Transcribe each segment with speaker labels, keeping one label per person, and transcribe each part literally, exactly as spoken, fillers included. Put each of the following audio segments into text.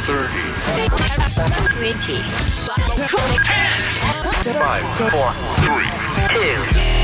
Speaker 1: thirty.
Speaker 2: twenty.
Speaker 1: ten. five, four, three,
Speaker 2: two.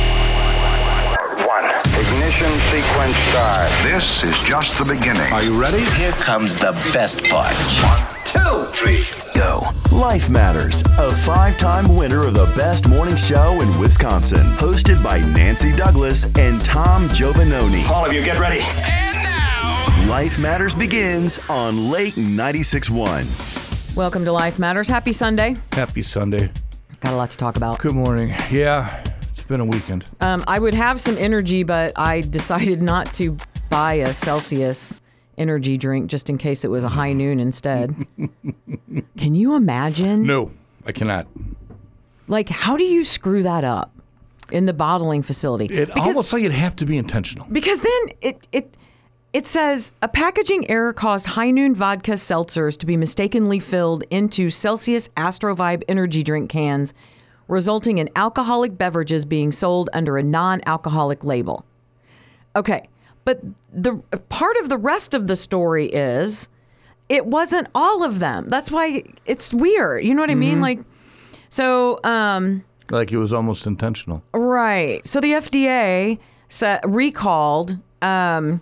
Speaker 3: One. Ignition sequence start.
Speaker 1: This is just the beginning.
Speaker 4: Are you ready?
Speaker 5: Here comes the best part.
Speaker 1: One, two, three,
Speaker 5: go.
Speaker 6: Life Matters, a five-time winner of the best morning show in Wisconsin. Hosted by Nancy Douglas and Tom Giovanoni.
Speaker 7: All of you, get ready.
Speaker 1: And now,
Speaker 6: Life Matters begins on Lake ninety-six point one.
Speaker 8: Welcome to Life Matters. Happy Sunday.
Speaker 4: Happy Sunday.
Speaker 8: Got a lot to talk about.
Speaker 4: Good morning. Yeah, it's been a weekend.
Speaker 8: Um, I would have some energy, but I decided not to buy a Celsius energy drink just in case it was a high noon instead. Can you imagine?
Speaker 4: No, I cannot.
Speaker 8: Like, how do you screw that up in the bottling facility?
Speaker 4: It
Speaker 8: because,
Speaker 4: almost like it'd have to be intentional.
Speaker 8: Because then it it it says a packaging error caused High Noon vodka seltzers to be mistakenly filled into Celsius Astrovibe energy drink cans, resulting in alcoholic beverages being sold under a non-alcoholic label. Okay. But the part of the rest of the story is it wasn't all of them. That's why it's weird. You know what I mean?
Speaker 4: Mm-hmm.
Speaker 8: Like, so, um,
Speaker 4: Like it was almost intentional.
Speaker 8: right. So the F D A sa- recalled, um,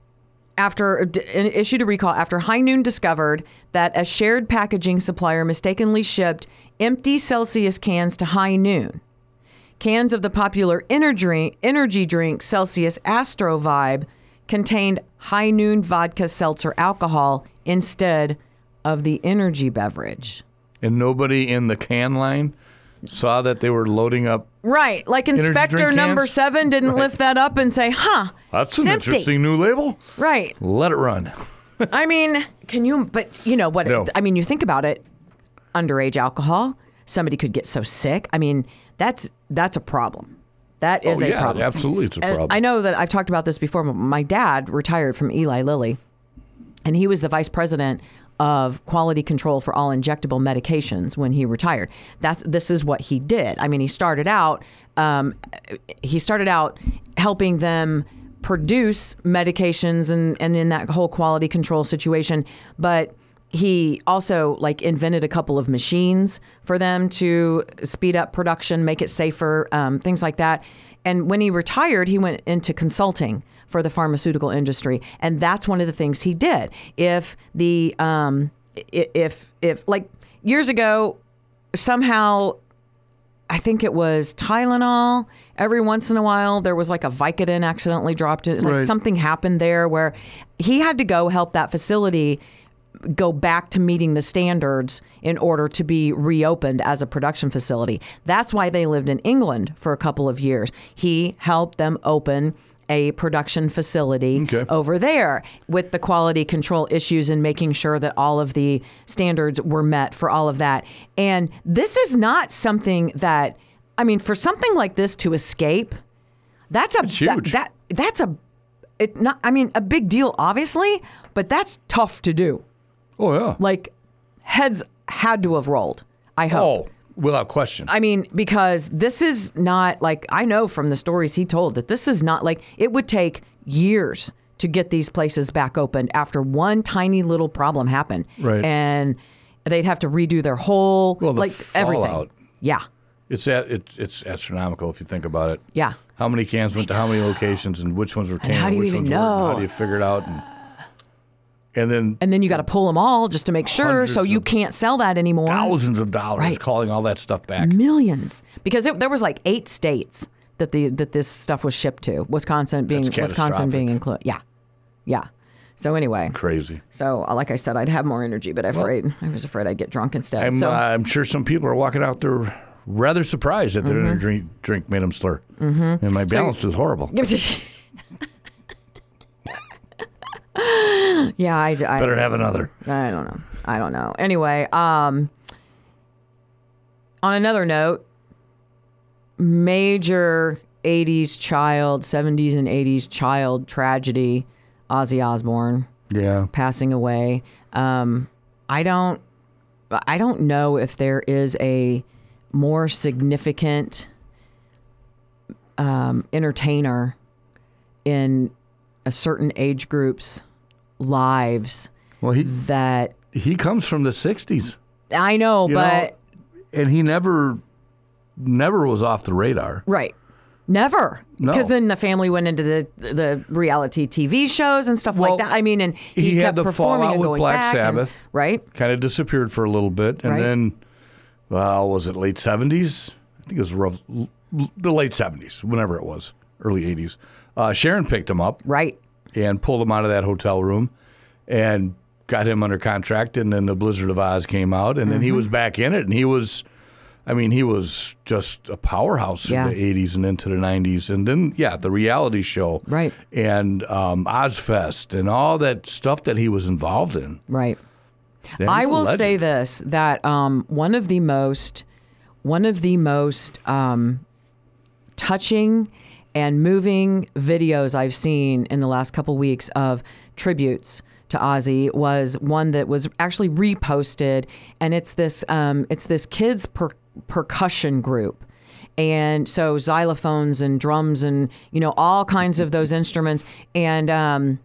Speaker 8: after d- issued a recall after High Noon discovered that a shared packaging supplier mistakenly shipped empty Celsius cans to High Noon. Cans of the popular energy energy drink Celsius Astrovibe contained High Noon vodka seltzer alcohol instead of the energy beverage.
Speaker 4: And nobody in the can line saw that they were loading up.
Speaker 8: Right. Like Inspector
Speaker 4: drink
Speaker 8: Number
Speaker 4: cans?
Speaker 8: Seven didn't
Speaker 4: Right.
Speaker 8: lift that up and say, huh,
Speaker 4: That's an
Speaker 8: it's empty.
Speaker 4: interesting new label.
Speaker 8: Right.
Speaker 4: Let it run.
Speaker 8: I mean, can you, but you know what,
Speaker 4: No.
Speaker 8: I mean, you think about it, underage alcohol, somebody could get so sick. I mean, that's, that's a problem. That is
Speaker 4: oh,
Speaker 8: a
Speaker 4: yeah,
Speaker 8: problem.
Speaker 4: absolutely, it's a
Speaker 8: And
Speaker 4: problem.
Speaker 8: I know that I've talked about this before, but my dad retired from Eli Lilly, and he was the vice president of quality control for all injectable medications when he retired. That's this is what he did. I mean, he started out um, he started out helping them produce medications and, and in that whole quality control situation, but he also like invented a couple of machines for them to speed up production, make it safer, um, things like that. And when he retired, he went into consulting for the pharmaceutical industry, and that's one of the things he did. If the um, if if like years ago, somehow, I think it was Tylenol. Every once in a while, there was like a Vicodin accidentally dropped. It was like
Speaker 4: Right.
Speaker 8: something happened there where he had to go help that facility go back to meeting the standards in order to be reopened as a production facility. That's why they lived in England for a couple of years. He helped them open a production facility
Speaker 4: Okay.
Speaker 8: over there with the quality control issues and making sure that all of the standards were met for all of that. And this is not something that, I mean, for something like this to escape, that's a
Speaker 4: It's huge.
Speaker 8: That, that that's a it not I mean a big deal obviously, but that's tough to do.
Speaker 4: Oh, yeah.
Speaker 8: Like, heads had to have rolled, I hope.
Speaker 4: Oh, without question.
Speaker 8: I mean, because this is not, like, I know from the stories he told that this is not, like, it would take years to get these places back opened after one tiny little problem happened.
Speaker 4: Right.
Speaker 8: And they'd have to redo their whole,
Speaker 4: Well, the
Speaker 8: like, everything.
Speaker 4: fallout.
Speaker 8: Yeah.
Speaker 4: It's a, it's it's astronomical if you think about it.
Speaker 8: Yeah.
Speaker 4: How many cans went to how many locations, and which ones were canned,
Speaker 8: how do you
Speaker 4: which
Speaker 8: even
Speaker 4: ones
Speaker 8: know?
Speaker 4: weren't? How do you figure it out? And, and then
Speaker 8: And then you got to pull them all just to make sure
Speaker 4: Hundreds
Speaker 8: so you
Speaker 4: of
Speaker 8: can't sell that anymore.
Speaker 4: thousands of dollars
Speaker 8: Right.
Speaker 4: calling all that stuff back.
Speaker 8: Millions. Because it, there was like eight states that the that this stuff was shipped to. Wisconsin being
Speaker 4: That's
Speaker 8: Wisconsin being
Speaker 4: catastrophic.
Speaker 8: included. Yeah. Yeah. So anyway.
Speaker 4: Crazy.
Speaker 8: So uh, like I said, I'd have more energy, but afraid I was afraid I'd get drunk instead.
Speaker 4: I'm,
Speaker 8: so
Speaker 4: uh, I'm sure some people are walking out there rather surprised that their
Speaker 8: Mm-hmm.
Speaker 4: energy drink, drink made them slur. Mm-hmm. And my balance was horrible.
Speaker 8: yeah, I, I
Speaker 4: Better have another.
Speaker 8: I don't know. I don't know. Anyway, um, on another note, major eighties child, seventies and eighties child tragedy, Ozzy Osbourne
Speaker 4: Yeah.
Speaker 8: passing away. Um, I don't, I don't know if there is a more significant um, entertainer in a certain age group's lives
Speaker 4: Well, he
Speaker 8: that
Speaker 4: he comes from the sixties.
Speaker 8: I know,
Speaker 4: You
Speaker 8: but
Speaker 4: know, and he never, never was off the radar.
Speaker 8: right. Never.
Speaker 4: No.
Speaker 8: Because then the family went into the the reality T V shows and stuff
Speaker 4: Well,
Speaker 8: like that. I mean, and he,
Speaker 4: he had
Speaker 8: kept
Speaker 4: the
Speaker 8: performing
Speaker 4: fallout
Speaker 8: and
Speaker 4: with
Speaker 8: going
Speaker 4: Black
Speaker 8: back. and-
Speaker 4: Sabbath.
Speaker 8: right?
Speaker 4: Kind of disappeared for a little bit, and
Speaker 8: Right.
Speaker 4: then, well, was it late seventies? I think it was rough, the late seventies, whenever it was, early eighties. Uh, Sharon picked him up
Speaker 8: Right.
Speaker 4: and pulled him out of that hotel room, and got him under contract. And then the Blizzard of Oz came out, and then
Speaker 8: Mm-hmm.
Speaker 4: he was back in it, and he was. I mean, he was just a powerhouse
Speaker 8: Yeah.
Speaker 4: in the eighties and into the nineties. And then, yeah, the reality show.
Speaker 8: Right.
Speaker 4: And um, Ozfest and all that stuff that he was involved in.
Speaker 8: Right.
Speaker 4: Yeah,
Speaker 8: I
Speaker 4: he's a
Speaker 8: will
Speaker 4: legend.
Speaker 8: say this, that um, one of the most one of the most um, touching and moving videos I've seen in the last couple weeks of tributes to Ozzy was one that was actually reposted, and it's this um, it's this kids per- percussion group. And so xylophones and drums and, you know, all kinds of those instruments. And um,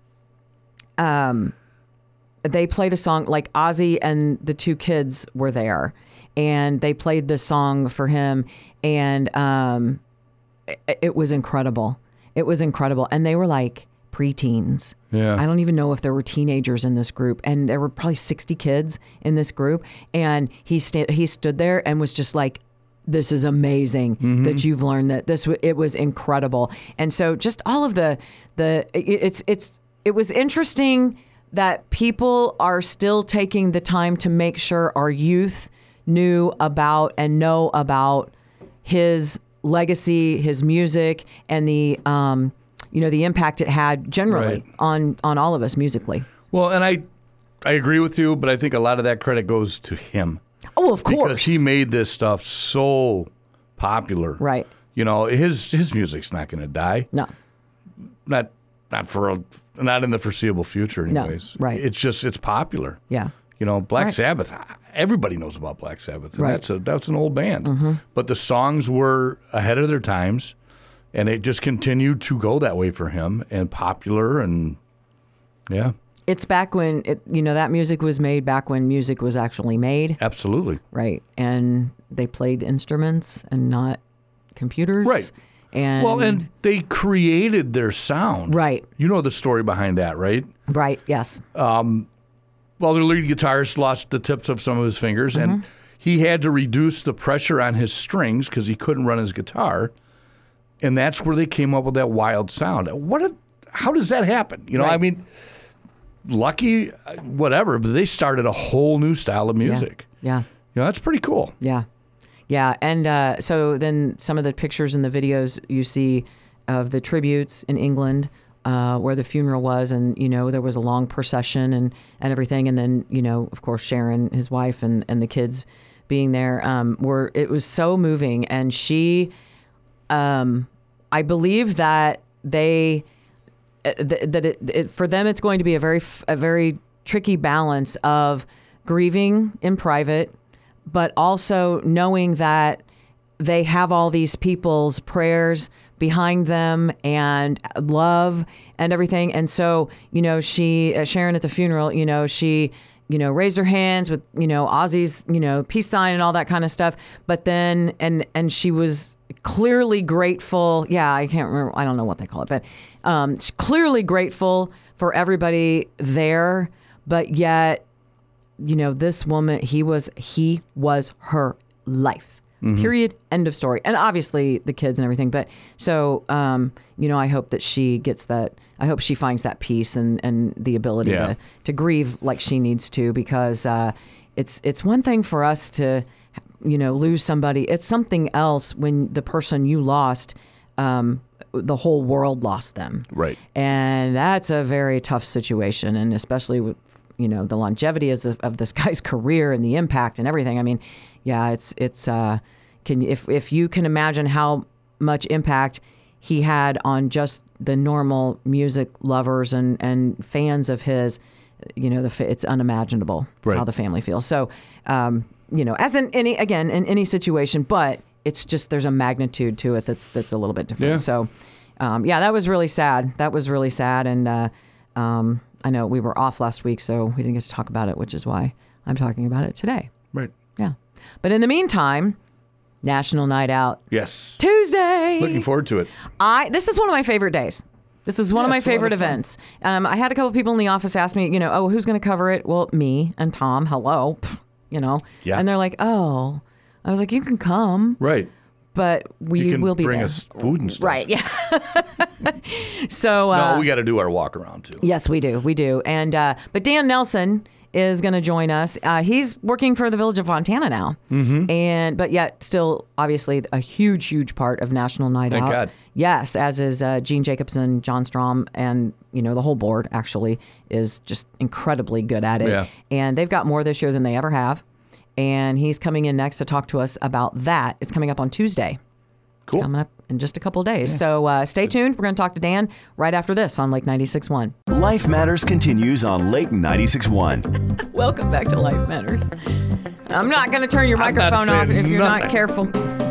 Speaker 8: um, they played a song, like Ozzy and the two kids were there. And they played this song for him. And um, it, it was incredible. It was incredible. And they were like preteens.
Speaker 4: Yeah.
Speaker 8: I don't even know if there were teenagers in this group. And there were probably sixty kids in this group. And he, sta- he stood there and was just like, this is amazing
Speaker 4: Mm-hmm.
Speaker 8: that you've learned that this, w- it was incredible. And so just all of the, the, it, it's, it's, it was interesting that people are still taking the time to make sure our youth knew about and know about his legacy, his music, and the, um, you know, the impact it had generally
Speaker 4: Right.
Speaker 8: on, on all of us musically.
Speaker 4: Well, and I, I agree with you, but I think a lot of that credit goes to him.
Speaker 8: Oh, of course.
Speaker 4: Because he made this stuff so popular.
Speaker 8: Right.
Speaker 4: You know, his his music's not going to die.
Speaker 8: No.
Speaker 4: Not not for a, not in the foreseeable future
Speaker 8: No,
Speaker 4: anyways.
Speaker 8: right.
Speaker 4: It's just it's popular.
Speaker 8: Yeah.
Speaker 4: You know, Black
Speaker 8: Right.
Speaker 4: Sabbath, everybody knows about Black Sabbath. And
Speaker 8: Right.
Speaker 4: that's a that's an old band.
Speaker 8: Mm-hmm.
Speaker 4: But the songs were ahead of their times, and it just continued to go that way for him, and popular, and yeah.
Speaker 8: It's back when, it, you know, that music was made back when music was actually made.
Speaker 4: Absolutely.
Speaker 8: Right. And they played instruments and not computers.
Speaker 4: Right.
Speaker 8: And
Speaker 4: Well, and they created their sound.
Speaker 8: Right.
Speaker 4: You know the story behind that, right?
Speaker 8: Right. Yes.
Speaker 4: Well, the lead guitarist lost the tips of some of his fingers,
Speaker 8: Mm-hmm.
Speaker 4: and he had to reduce the pressure on his strings because he couldn't run his guitar. And that's where they came up with that wild sound. What? A, how does that happen? You know,
Speaker 8: Right.
Speaker 4: I mean, lucky, whatever, but they started a whole new style of music.
Speaker 8: Yeah.
Speaker 4: You know, that's pretty cool.
Speaker 8: Yeah. Yeah. And uh, so then some of the pictures and the videos you see of the tributes in England, uh, where the funeral was, and, you know, there was a long procession and, and everything. And then, you know, of course, Sharon, his wife, and, and the kids being there, um, were, it was so moving. And she, um, I believe that they, uh, th- that it, it, for them, it's going to be a very, f- a very tricky balance of grieving in private, but also knowing that they have all these people's prayers behind them and love and everything. And so, you know, she, uh, Sharon at the funeral, you know, she, you know, raised her hands with, you know, Ozzy's, you know, peace sign and all that kind of stuff. But then, and, and she was clearly grateful. Yeah, I can't remember. I don't know what they call it, but um, she's clearly grateful for everybody there. But yet, you know, this woman, he was, he was her life. Period. End of story. And obviously the kids and everything. But so, um, you know, I hope that she gets that. I hope she finds that peace and, and the ability
Speaker 4: Yeah.
Speaker 8: to, to grieve like she needs to, because uh, it's it's one thing for us to, you know, lose somebody. It's something else when the person you lost, um, the whole world lost them.
Speaker 4: Right.
Speaker 8: And that's a very tough situation. And especially with, you know, the longevity of, of this guy's career and the impact and everything. I mean, yeah, it's, it's, uh, can, if, if you can imagine how much impact he had on just the normal music lovers and, and fans of his, you know, the, fa- it's unimaginable
Speaker 4: Right.
Speaker 8: how the family feels. So, um, you know, as in any, again, in any situation, but it's just, there's a magnitude to it that's, that's a little bit different.
Speaker 4: Yeah.
Speaker 8: So, um, yeah, that was really sad. That was really sad. And, uh, um, I know we were off last week, so we didn't get to talk about it, which is why I'm talking about it today.
Speaker 4: Right.
Speaker 8: Yeah. But in the meantime, National Night Out.
Speaker 4: Yes.
Speaker 8: Tuesday.
Speaker 4: Looking forward to it.
Speaker 8: I This is one of my favorite days. This is one
Speaker 4: Yeah,
Speaker 8: of my
Speaker 4: it's a lot
Speaker 8: favorite
Speaker 4: of fun.
Speaker 8: events. Um, I had a couple people in the office ask me, you know, oh, who's going to cover it? Well, me and Tom. Hello. Pfft, you know.
Speaker 4: Yeah.
Speaker 8: And they're like, oh. I was like, you can come,
Speaker 4: Right.
Speaker 8: but we
Speaker 4: You can
Speaker 8: will be
Speaker 4: bring
Speaker 8: there.
Speaker 4: us food and stuff.
Speaker 8: Right. Yeah. So. Uh,
Speaker 4: No, we got to do our walk around too.
Speaker 8: Yes, we do. We do. And uh, but Dan Nelson is going to join us. Uh, he's working for the Village of Fontana now, mm-hmm. and but yet still obviously a huge, huge part of National Night
Speaker 4: Thank
Speaker 8: Out.
Speaker 4: God.
Speaker 8: Yes, as is uh, Gene Jacobson, John Strom, and you know the whole board actually is just incredibly good at it.
Speaker 4: Yeah.
Speaker 8: And they've got more this year than they ever have. And he's coming in next to talk to us about that. It's coming up on Tuesday.
Speaker 4: Cool.
Speaker 8: Coming up in just a couple of days. So uh, stay tuned. We're going to talk to Dan right after this on Lake ninety-six point one.
Speaker 6: Life Matters continues on Lake ninety-six point one.
Speaker 8: Welcome back to Life Matters. I'm not going to turn your
Speaker 4: I'm not
Speaker 8: microphone off
Speaker 4: saying
Speaker 8: if you're
Speaker 4: nothing.
Speaker 8: not careful.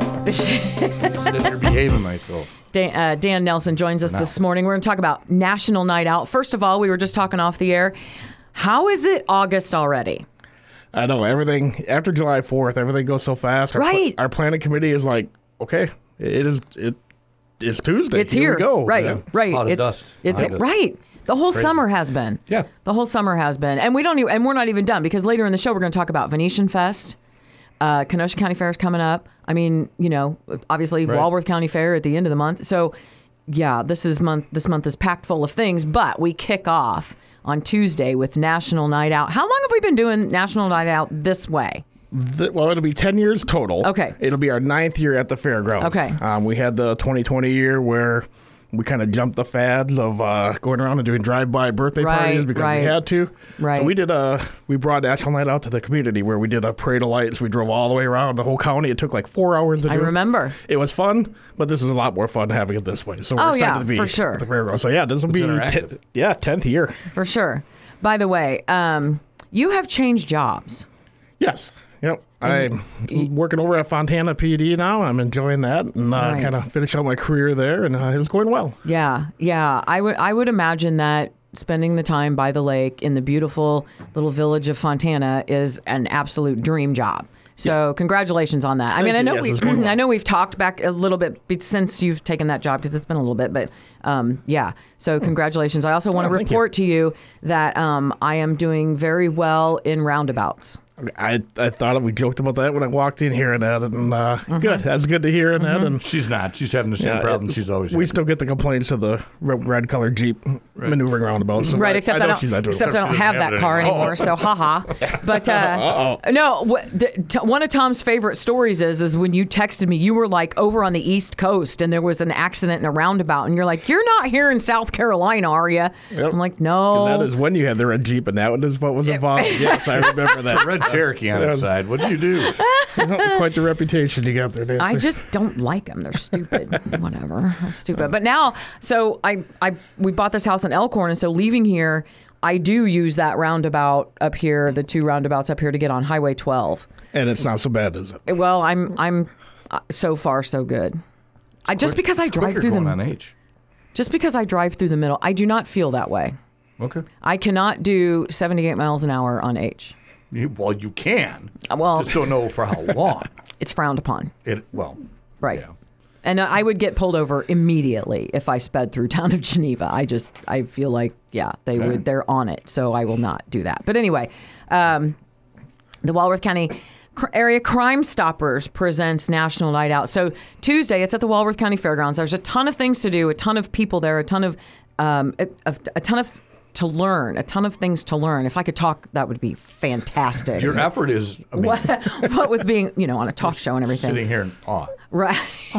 Speaker 4: Sitting here behaving myself.
Speaker 8: Dan, uh, Dan Nelson joins us this morning. We're going to talk about National Night Out. First of all, we were just talking off the air. How is it August already?
Speaker 2: I know everything after July fourth. Everything goes so fast. Our, pl-
Speaker 8: Right.
Speaker 2: our planning committee is like, okay, it is. It it's Tuesday.
Speaker 8: It's here.
Speaker 2: we go.
Speaker 8: Right,
Speaker 2: Yeah.
Speaker 8: right.
Speaker 4: Cloud of
Speaker 8: it's
Speaker 4: dust.
Speaker 8: it's
Speaker 4: Cloud of dust.
Speaker 8: right. The whole summer has been.
Speaker 4: Yeah.
Speaker 8: The whole summer has been. And we don't even, and we're not even done because later in the show we're going to talk about Venetian Fest. Uh, Kenosha County Fair is coming up. I mean, you know, obviously
Speaker 4: Right.
Speaker 8: Walworth County Fair at the end of the month. So, yeah, this is month. This month is packed full of things. But we kick off on Tuesday with National Night Out. How long have we been doing National Night Out this way?
Speaker 2: The- well, it'll be ten years total.
Speaker 8: Okay.
Speaker 2: It'll be our ninth year at the fairgrounds.
Speaker 8: Okay.
Speaker 2: Um, we had the twenty twenty year where we kind of jumped the fads of uh, going around and doing drive-by birthday
Speaker 8: Right,
Speaker 2: parties because
Speaker 8: right.
Speaker 2: we had to.
Speaker 8: Right.
Speaker 2: So we did a we brought National Night Out to the community where we did a parade of lights. We drove all the way around the whole county. It took like four hours to
Speaker 8: I
Speaker 2: do.
Speaker 8: remember.
Speaker 2: It was fun, but this is a lot more fun having it this way. So we're
Speaker 8: Oh,
Speaker 2: excited
Speaker 8: yeah,
Speaker 2: to be
Speaker 8: for sure.
Speaker 2: at the fairgrounds. So yeah, this will be
Speaker 4: interactive.
Speaker 2: ten, yeah tenth year.
Speaker 8: For sure. By the way, um, you have changed jobs.
Speaker 2: Yes. Yep. I'm working over at Fontana P D now. I'm enjoying that and uh,
Speaker 8: Right.
Speaker 2: kind of finish out my career there, and uh, it's going well.
Speaker 8: Yeah, yeah. I would I would imagine that spending the time by the lake in the beautiful little village of Fontana is an absolute dream job. So congratulations on that. I mean, I
Speaker 2: you.
Speaker 8: know
Speaker 2: Yes,
Speaker 8: we
Speaker 2: it's going well.
Speaker 8: I know we've talked back a little bit be- since you've taken that job because it's been a little bit, but um, yeah. So congratulations. I also want to
Speaker 2: Oh, thank you.
Speaker 8: report to you that um, I am doing very well in roundabouts.
Speaker 2: I I thought we joked about that when I walked in here and that, and uh,
Speaker 8: Mm-hmm.
Speaker 2: good. That's good to hear and that. And
Speaker 4: She's not. She's having the same
Speaker 2: yeah,
Speaker 4: problem
Speaker 2: it-
Speaker 4: she's always
Speaker 2: we
Speaker 4: had.
Speaker 2: still get the complaints of the red, red colored Jeep maneuvering roundabout. So
Speaker 8: Right,
Speaker 2: I,
Speaker 8: except
Speaker 2: I
Speaker 8: I,
Speaker 2: know
Speaker 8: don't.
Speaker 2: she's not doing
Speaker 8: Except
Speaker 2: it.
Speaker 8: I don't have that car anymore. So haha. But uh, no, what, d- t- one of Tom's favorite stories is is when you texted me. You were like over on the East Coast, and there was an accident in a roundabout, and you're like, "You're not here in South Carolina, are you?"
Speaker 2: Yep.
Speaker 8: I'm like, "No."
Speaker 2: That is when you had the red Jeep, and that is what was involved. Yes, I remember that.
Speaker 4: Red Cherokee on its
Speaker 2: Yes.
Speaker 4: side. What do you do?
Speaker 2: Quite the reputation you got there, Nancy.
Speaker 8: I just don't like them. They're stupid. Whatever. They're stupid. But now, so I, I, we bought this house in Elkhorn, and so leaving here, I do use that roundabout up here, the two roundabouts up here, to get on Highway twelve.
Speaker 2: and it's not so bad, is it?
Speaker 8: Well, I'm, I'm, uh, so far so good. I just because I drive
Speaker 4: Quicker
Speaker 8: through
Speaker 4: going
Speaker 8: the,
Speaker 4: on H.
Speaker 8: just because I drive through the middle, I do not feel that way.
Speaker 4: Okay.
Speaker 8: I cannot do seventy-eight miles an hour on H.
Speaker 4: You, well, you can.
Speaker 8: Well-
Speaker 4: just don't know for how long.
Speaker 8: It's frowned upon.
Speaker 4: It well.
Speaker 8: Right.
Speaker 4: Yeah.
Speaker 8: And I would get pulled over immediately if I sped through town of Geneva. I just, I feel like, yeah, they
Speaker 4: Okay.
Speaker 8: would, they're on it. So I will not do that. But anyway, um, the Walworth County Cr- Area Crime Stoppers presents National Night Out. So Tuesday, it's at the Walworth County Fairgrounds. There's a ton of things to do, a ton of people there, a ton of, um, a, a, a ton of to learn, a ton of things to learn. If I could talk, that would be fantastic.
Speaker 4: Your effort is. I mean,
Speaker 8: what, what with being, you know, on a talk show and everything.
Speaker 4: sitting here in awe.
Speaker 8: Right.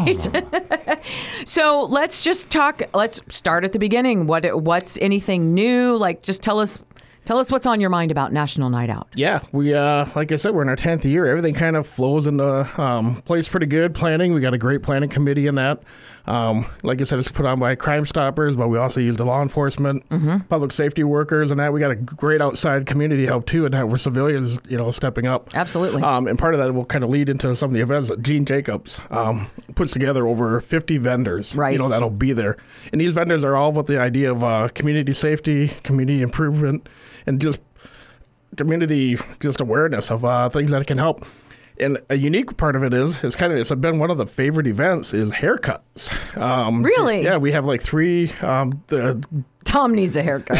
Speaker 8: So let's just talk. Let's start at the beginning. What what's anything new? Like, just tell us Tell us what's on your mind about National Night Out.
Speaker 2: Yeah, we uh, like I said, we're in our tenth year. Everything kind of flows into um, place pretty good. Planning, we got a great planning committee in that. Um, like I said, it's put on by Crime Stoppers, but we also use the law enforcement, mm-hmm. public safety workers, and that. We got a great outside community help too, and that we're civilians, you know, stepping up.
Speaker 8: Absolutely.
Speaker 2: Um, and part of that will kind of lead into some of the events that Gene Jacobs um, puts together over fifty vendors,
Speaker 8: right.
Speaker 2: you know, that'll be there. And these vendors are all with the idea of uh, community safety, community improvement, and just community just awareness of uh, things that can help. And a unique part of it is, it's kind of, it's been one of the favorite events is haircuts. Um,
Speaker 8: really?
Speaker 2: Yeah, we have like three. Um, the,
Speaker 8: Tom needs a haircut.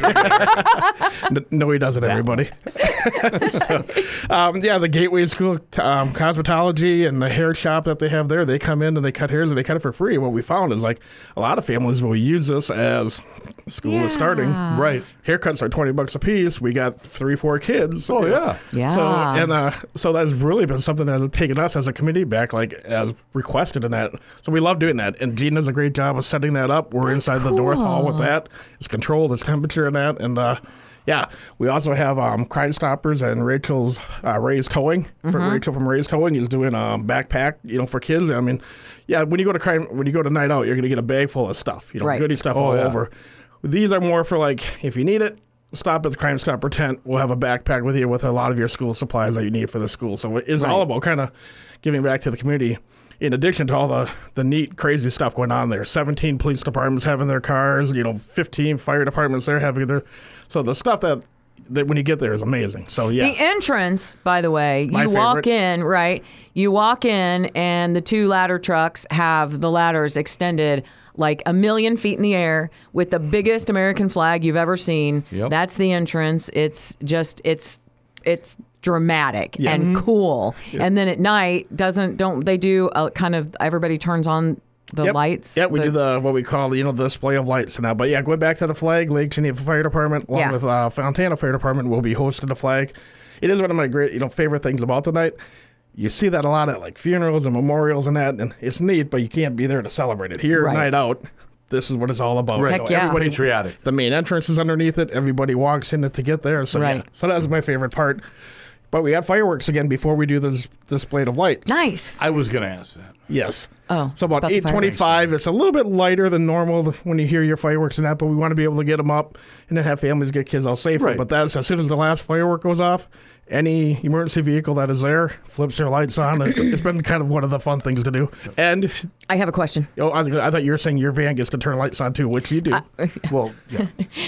Speaker 2: no, he doesn't, everybody. so, um, yeah, the Gateway School um, Cosmetology and the hair shop that they have there, they come in and they cut hairs and they cut it for free. What we found is like a lot of families will use this as school
Speaker 8: yeah.
Speaker 2: is starting.
Speaker 4: Right.
Speaker 2: Haircuts are twenty bucks a piece. We got three, four kids.
Speaker 4: Oh, yeah.
Speaker 8: Yeah.
Speaker 2: So, and uh, so that's really been something that has taken us as a committee back, like as requested in that. So we love doing that. And Gene does a great job of setting that up. We're
Speaker 8: That's
Speaker 2: inside
Speaker 8: cool.
Speaker 2: the North Hall with that. It's controlled, it's temperature and that. And uh, yeah, we also have um, Crime Stoppers and Rachel's uh, Ray's Towing. For
Speaker 8: Mm-hmm.
Speaker 2: Rachel from Ray's Towing is doing a backpack, you know, for kids. I mean, yeah, when you go to crime, when you go to Night Out, you're going to get a bag full of stuff, you know,
Speaker 8: Right.
Speaker 2: goodie stuff
Speaker 4: Oh,
Speaker 2: all
Speaker 4: yeah.
Speaker 2: over. These are more for like, if you need it, stop at the Crime Stopper tent. We'll have a backpack with you with a lot of your school supplies that you need for the school. So it's
Speaker 8: Right.
Speaker 2: all about kind of giving back to the community. In addition to all the, the neat, crazy stuff going on there, seventeen police departments having their cars, you know, fifteen fire departments there having their. So the stuff that, that when you get there is amazing. So, yeah.
Speaker 8: The entrance, by the way,
Speaker 2: My
Speaker 8: you walk
Speaker 2: favorite.
Speaker 8: in, right? You walk in, and the two ladder trucks have the ladders extended like a million feet in the air with the biggest American flag you've ever seen.
Speaker 4: Yep.
Speaker 8: That's the entrance. It's just, it's, it's dramatic
Speaker 2: Yeah.
Speaker 8: and cool. And then at night, doesn't, don't they do a kind of, everybody turns on the
Speaker 2: Yep.
Speaker 8: lights?
Speaker 2: Yeah, we do the what we call, you know, the display of lights and that. But yeah, going back to the flag, Lake Geneva Fire Department, along
Speaker 8: Yeah.
Speaker 2: with uh, Fontana Fire Department, will be hosting the flag. It is one of my great, you know, favorite things about the night. You see that a lot at like funerals and memorials and that, and it's neat, but you can't be there to celebrate it. Here,
Speaker 8: Right.
Speaker 2: Night Out, this is what it's all about.
Speaker 4: Right.
Speaker 8: Heck yeah.
Speaker 2: Everybody,
Speaker 4: Patriotic.
Speaker 2: the main entrance is underneath it. Everybody walks in it to get there. So
Speaker 8: Right.
Speaker 2: yeah, so that was my favorite part. But we had fireworks again before we do this display of lights.
Speaker 8: Nice.
Speaker 4: I was going to ask that.
Speaker 2: Yes.
Speaker 8: Oh,
Speaker 2: So about,
Speaker 8: about the
Speaker 2: eight twenty-five. It's a little bit lighter than normal when you hear your fireworks and that, but we want to be able to get them up and then have families get kids out safely.
Speaker 4: Right.
Speaker 2: But that's as soon as the last firework goes off, any emergency vehicle that is there flips their lights on. It's, it's been kind of one of the fun things to do. And
Speaker 8: I have a question.
Speaker 2: oh, I, was gonna- I thought you were saying your van gets to turn lights on too, which you do.
Speaker 4: Well, yeah.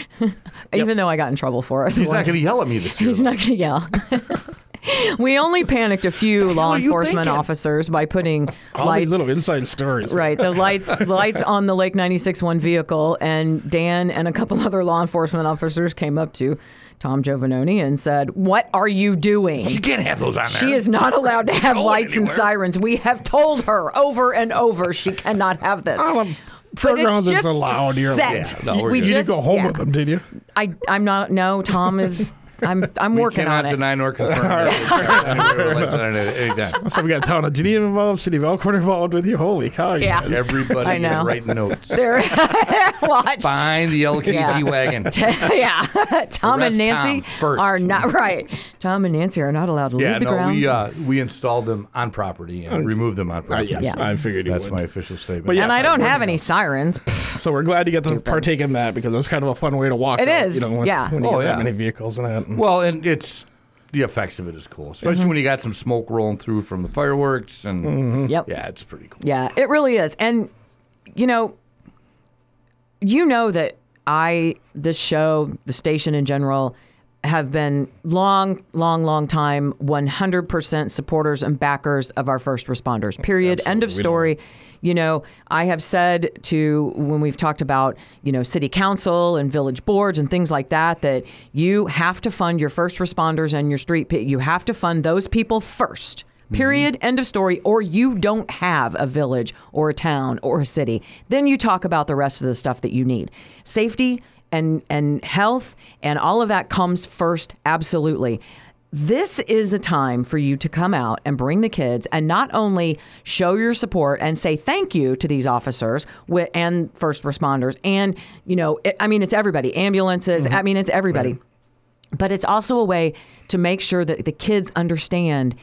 Speaker 8: Even though I got in trouble for it.
Speaker 4: He's not going to yell at me this year.
Speaker 8: He's not going to yell. We only panicked a few law
Speaker 4: are you
Speaker 8: enforcement
Speaker 4: thinking?
Speaker 8: officers by putting
Speaker 2: All
Speaker 8: lights.
Speaker 2: these little inside stories.
Speaker 8: Right, the lights, the lights on the Lake ninety-six one vehicle, and Dan and a couple other law enforcement officers came up to Tom Giovanoni and said, "What are you doing?
Speaker 4: She can't have those on there.
Speaker 8: She is not allowed to have
Speaker 4: Going
Speaker 8: lights and
Speaker 4: anywhere."
Speaker 8: sirens. We have told her over and over she cannot have this."
Speaker 2: Um,
Speaker 8: But it's
Speaker 2: Fairgrounds is
Speaker 8: just
Speaker 2: allowed. You're-
Speaker 8: set.
Speaker 4: Yeah, no, we're
Speaker 8: we
Speaker 4: good.
Speaker 2: You
Speaker 8: just
Speaker 2: didn't go home
Speaker 8: yeah.
Speaker 2: with them, did you?
Speaker 8: I, I'm not. No, Tom is. I'm. I'm
Speaker 4: We
Speaker 8: working
Speaker 4: cannot
Speaker 8: on it.
Speaker 4: deny nor confirm. that. Anytime.
Speaker 2: So we got town of Geneva involved, city of Elkhorn involved with you. Holy cow! you
Speaker 8: Yeah.
Speaker 2: guys.
Speaker 4: Everybody
Speaker 8: I know.
Speaker 4: is writing notes.
Speaker 8: There, watch.
Speaker 4: Find the L K G
Speaker 8: Yeah.
Speaker 4: wagon.
Speaker 8: yeah, Tom and
Speaker 4: Arrest
Speaker 8: Nancy
Speaker 4: Tom first.
Speaker 8: are not right. Tom and Nancy are not allowed to
Speaker 4: Yeah,
Speaker 8: leave the
Speaker 4: no,
Speaker 8: grounds.
Speaker 4: we uh, we installed them on property and removed them on
Speaker 2: Uh,
Speaker 4: property.
Speaker 2: yes,
Speaker 8: Yeah.
Speaker 2: I figured you
Speaker 4: That's
Speaker 2: would.
Speaker 4: my official statement.
Speaker 2: But yeah,
Speaker 8: and I
Speaker 2: so
Speaker 8: don't
Speaker 2: we're
Speaker 8: have
Speaker 2: gonna-
Speaker 8: any sirens.
Speaker 2: So we're glad to get to
Speaker 8: Stupid.
Speaker 2: partake in that because it's kind of a fun way to walk.
Speaker 8: It
Speaker 2: out,
Speaker 8: is,
Speaker 2: you know, when,
Speaker 8: yeah.
Speaker 2: when you
Speaker 4: Oh,
Speaker 2: get that
Speaker 4: yeah.
Speaker 2: many vehicles and that. And
Speaker 4: Well, and it's the effects of it is cool, especially
Speaker 8: Mm-hmm.
Speaker 4: when you got some smoke rolling through from the fireworks, and
Speaker 2: Mm-hmm.
Speaker 8: Yep.
Speaker 4: yeah, it's pretty cool.
Speaker 8: Yeah, it really is. And you know, you know that I, this show, the station in general, have been long, long, long time one hundred percent supporters and backers of our first responders. Period. End of story. You know, I have said to, when we've talked about, you know, city council and village boards and things like that, that you have to fund your first responders and your street, pe- you have to fund those people first. Period. End of story. Or you don't have a village or a town or a city. Then you talk about the rest of the stuff that you need. Safety and and health and all of that comes first. Absolutely. This is a time for you to come out and bring the kids and not only show your support and say thank you to these officers wi- and first responders. And, you know, it, I mean, it's everybody, ambulances. I mean, it's everybody. But it's also a way to make sure that the kids understand.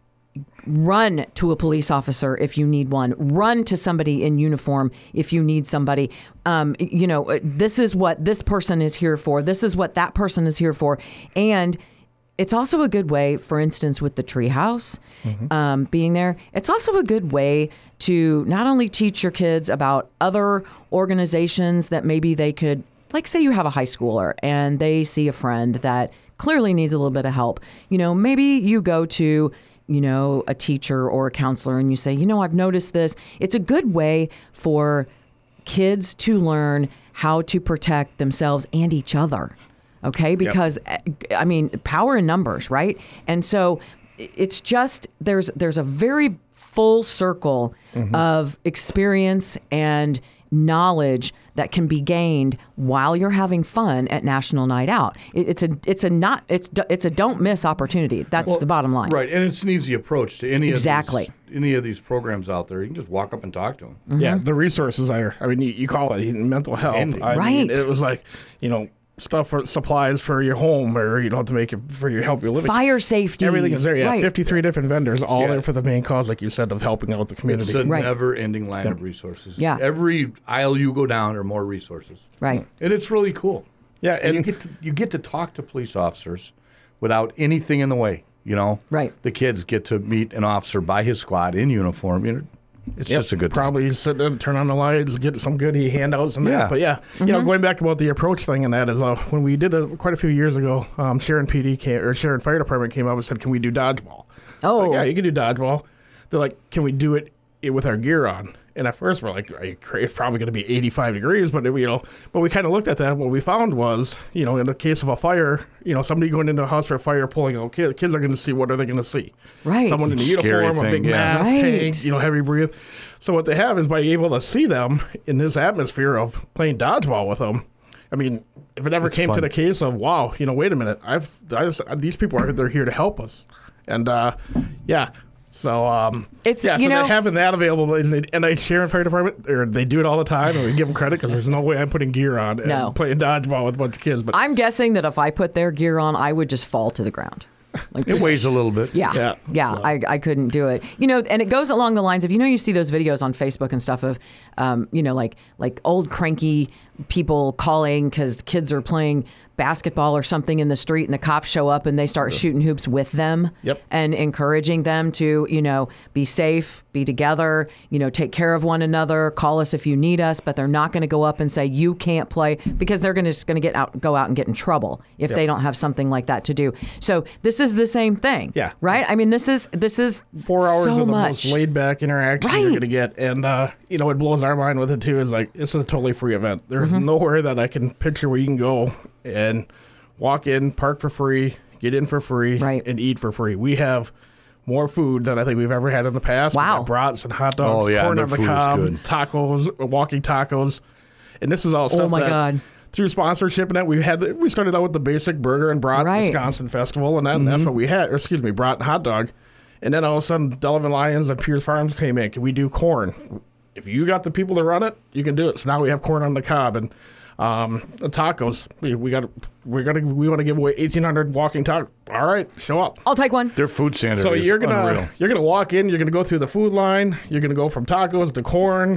Speaker 8: Run to a police officer if you need one. Run to somebody in uniform if you need somebody. Um, you know, this is what this person is here for. This is what that person is here for. And it's also a good way, for instance, with the treehouse mm-hmm. um, being there, it's also a good way to not only teach your kids about other organizations that maybe they could, like say you have a high schooler and they see a friend that clearly needs a little bit of help. You know, maybe you go to you know, a teacher or a counselor and you say, you know, I've noticed this. It's a good way for kids to learn how to protect themselves and each other. Okay. Because yep. I mean, power in numbers, right? And so it's just, there's, there's a very full circle mm-hmm. of experience and knowledge that can be gained while you're having fun at National Night Out. It, it's a it's a not it's it's a don't miss opportunity. That's well, the bottom line.
Speaker 4: Right, and it's an easy approach to any
Speaker 8: exactly.
Speaker 4: of these, any of these programs out there. You can just walk up and talk to them.
Speaker 2: Mm-hmm. Yeah, the resources are. I mean, you, you call it mental health.
Speaker 4: And,
Speaker 2: I
Speaker 8: right.
Speaker 2: mean, it was like, you know, stuff for supplies for your home, or you don't have to make it for your help your living.
Speaker 8: Fire safety.
Speaker 2: Everything is there. Yeah,
Speaker 8: right.
Speaker 2: fifty-three different vendors, all
Speaker 4: yeah.
Speaker 2: there for the main cause, like you said, of helping out the community.
Speaker 4: It's a
Speaker 8: right.
Speaker 4: never-ending line
Speaker 2: yep.
Speaker 4: of resources.
Speaker 8: Yeah.
Speaker 4: Every aisle you go down are more resources.
Speaker 8: Right.
Speaker 4: And it's really cool.
Speaker 2: Yeah,
Speaker 4: and,
Speaker 2: and
Speaker 4: you get to, you get to talk to police officers without anything in the way. You know,
Speaker 8: right?
Speaker 4: The kids get to meet an officer by his squad in uniform. You know, it's
Speaker 2: yep.
Speaker 4: just a good
Speaker 2: probably
Speaker 4: time.
Speaker 2: sit there, turn on the lights, get some good handouts and
Speaker 4: yeah.
Speaker 2: that. But yeah, mm-hmm. you know, going back about the approach thing and that is uh, when we did it quite a few years ago, um, Sharon P D came, or Sharon Fire Department came up and said, "Can we do dodgeball?"
Speaker 8: Oh,
Speaker 2: like, yeah, you can do dodgeball. They're like, "Can we do it with our gear on?" And at first we're like, it's probably going to be eighty-five degrees, but you know, but we kind of looked at that. And what we found was, you know, in the case of a fire, you know, somebody going into a house for a fire, pulling out kids, kids are going to see, what are they going to see?
Speaker 8: Right.
Speaker 2: Someone in a
Speaker 4: Scary
Speaker 2: uniform,
Speaker 4: thing,
Speaker 2: a big
Speaker 4: yeah.
Speaker 2: mask,
Speaker 8: right.
Speaker 2: tank, you know, heavy breathe. So what they have is by able to see them in this atmosphere of playing dodgeball with them. I mean, if it ever
Speaker 4: It's
Speaker 2: came
Speaker 4: fun.
Speaker 2: to the case of, wow, you know, wait a minute, I've I just, these people are they're here to help us, and uh, yeah. So, um,
Speaker 8: It's,
Speaker 2: yeah,
Speaker 8: you
Speaker 2: so
Speaker 8: know,
Speaker 2: they having that available, and I share in fire department, or they do it all the time, and we give them credit because there's no way I'm putting gear on and
Speaker 8: No.
Speaker 2: playing dodgeball with a bunch of kids. But
Speaker 8: I'm guessing that if I put their gear on, I would just fall to the ground. Like,
Speaker 4: It weighs a little bit.
Speaker 8: Yeah,
Speaker 2: Yeah,
Speaker 8: yeah,
Speaker 2: so.
Speaker 8: I, I couldn't do it. You know, and it goes along the lines of, you know, you see those videos on Facebook and stuff of, um, you know, like like old cranky people calling because kids are playing basketball or something in the street and the cops show up and they start shooting hoops with them
Speaker 2: Yep.
Speaker 8: and encouraging them to, you know, be safe, be together, you know, take care of one another, call us if you need us, but they're not going to go up and say you can't play because they're going to just going to get out, go out and get in trouble if
Speaker 2: Yep.
Speaker 8: they don't have something like that to do. So this is the same thing.
Speaker 2: Yeah.
Speaker 8: Right? I mean, this is this is
Speaker 2: four hours
Speaker 8: so
Speaker 2: of the
Speaker 8: much.
Speaker 2: most laid back interaction
Speaker 8: Right.
Speaker 2: you're going to get. And, uh, you know, it blows our mind with it, too, is like, this is a totally free event. There's
Speaker 8: Mm-hmm.
Speaker 2: nowhere that I can picture where you can go and walk in, park for free, get in for free,
Speaker 8: Right.
Speaker 2: and eat for free. We have more food than I think we've ever had in the past.
Speaker 8: Wow.
Speaker 2: We've got brats and hot dogs,
Speaker 4: Oh, yeah,
Speaker 2: corn
Speaker 4: their
Speaker 2: on the
Speaker 4: food is
Speaker 2: cob,
Speaker 4: good.
Speaker 2: tacos, walking tacos. And this is all stuff
Speaker 8: Oh, my
Speaker 2: that
Speaker 8: God.
Speaker 2: through sponsorship and that we had, we started out with the basic burger and brat
Speaker 8: Right.
Speaker 2: Wisconsin Festival, and that,
Speaker 4: Mm-hmm.
Speaker 2: that's what we had. Or excuse me, brat and hot dog. And then all of a sudden, Delavan Lions and Pierce Farms came in. Can we do corn? If you got the people to run it, you can do it. So now we have corn on the cob and um, the tacos. We, we got we got we want to give away eighteen hundred walking tacos. All right, show up.
Speaker 8: I'll take one.
Speaker 4: Their food standard
Speaker 2: So
Speaker 4: is
Speaker 2: you're gonna
Speaker 4: unreal.
Speaker 2: you're gonna walk in. You're gonna go through the food line. You're gonna go from tacos to corn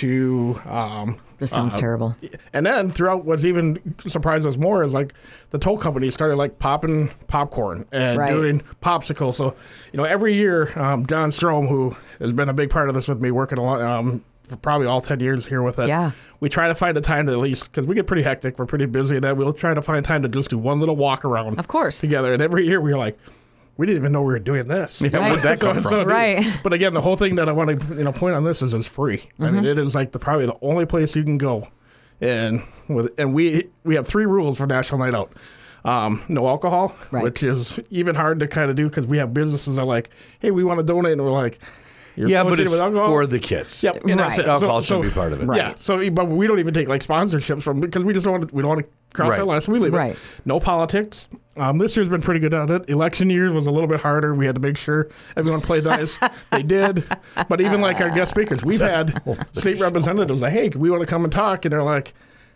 Speaker 2: to um,
Speaker 8: This sounds
Speaker 2: uh,
Speaker 8: terrible.
Speaker 2: and then throughout, what's even surprised us more is like the tow company started like popping popcorn and
Speaker 8: Right.
Speaker 2: doing popsicles. So, you know, every year, um, John Strom, who has been a big part of this with me, working a lot, um, for probably all ten years here with it.
Speaker 8: Yeah.
Speaker 2: We try to find a time to at least, because we get pretty hectic, we're pretty busy, and then we'll try to find time to just do one little walk around.
Speaker 8: Of course.
Speaker 2: Together. And every year we're like, we didn't even know we were doing this.
Speaker 4: Yeah,
Speaker 8: Right.
Speaker 4: where'd that come
Speaker 2: So-
Speaker 4: from?
Speaker 2: so-
Speaker 8: Right.
Speaker 2: But again, the whole thing that I want to you know point on this is it's free. I
Speaker 8: Mm-hmm.
Speaker 2: mean, it is like the probably the only place you can go, and with and we we have three rules for National Night Out. Um, no alcohol,
Speaker 8: Right.
Speaker 2: which is even hard to kind of do because we have businesses that are like, hey, we want to donate, and we're like, you're
Speaker 4: Yeah, but
Speaker 2: associated
Speaker 4: it's
Speaker 2: with alcohol?
Speaker 4: for the kids.
Speaker 2: Yep, and that's
Speaker 8: Right.
Speaker 2: it.
Speaker 4: Alcohol shouldn't be part of it.
Speaker 2: Yeah, so but we don't even take like sponsorships from because we just don't want to, we don't want to cross
Speaker 4: Right.
Speaker 2: our lines. So we leave
Speaker 8: Right.
Speaker 2: it. No politics. Um, this year's been pretty good at it. Election years was a little bit harder. We had to make sure everyone played nice. They did, but even like our guest speakers, we've had state representatives like, hey, we want to come and talk, and they're like,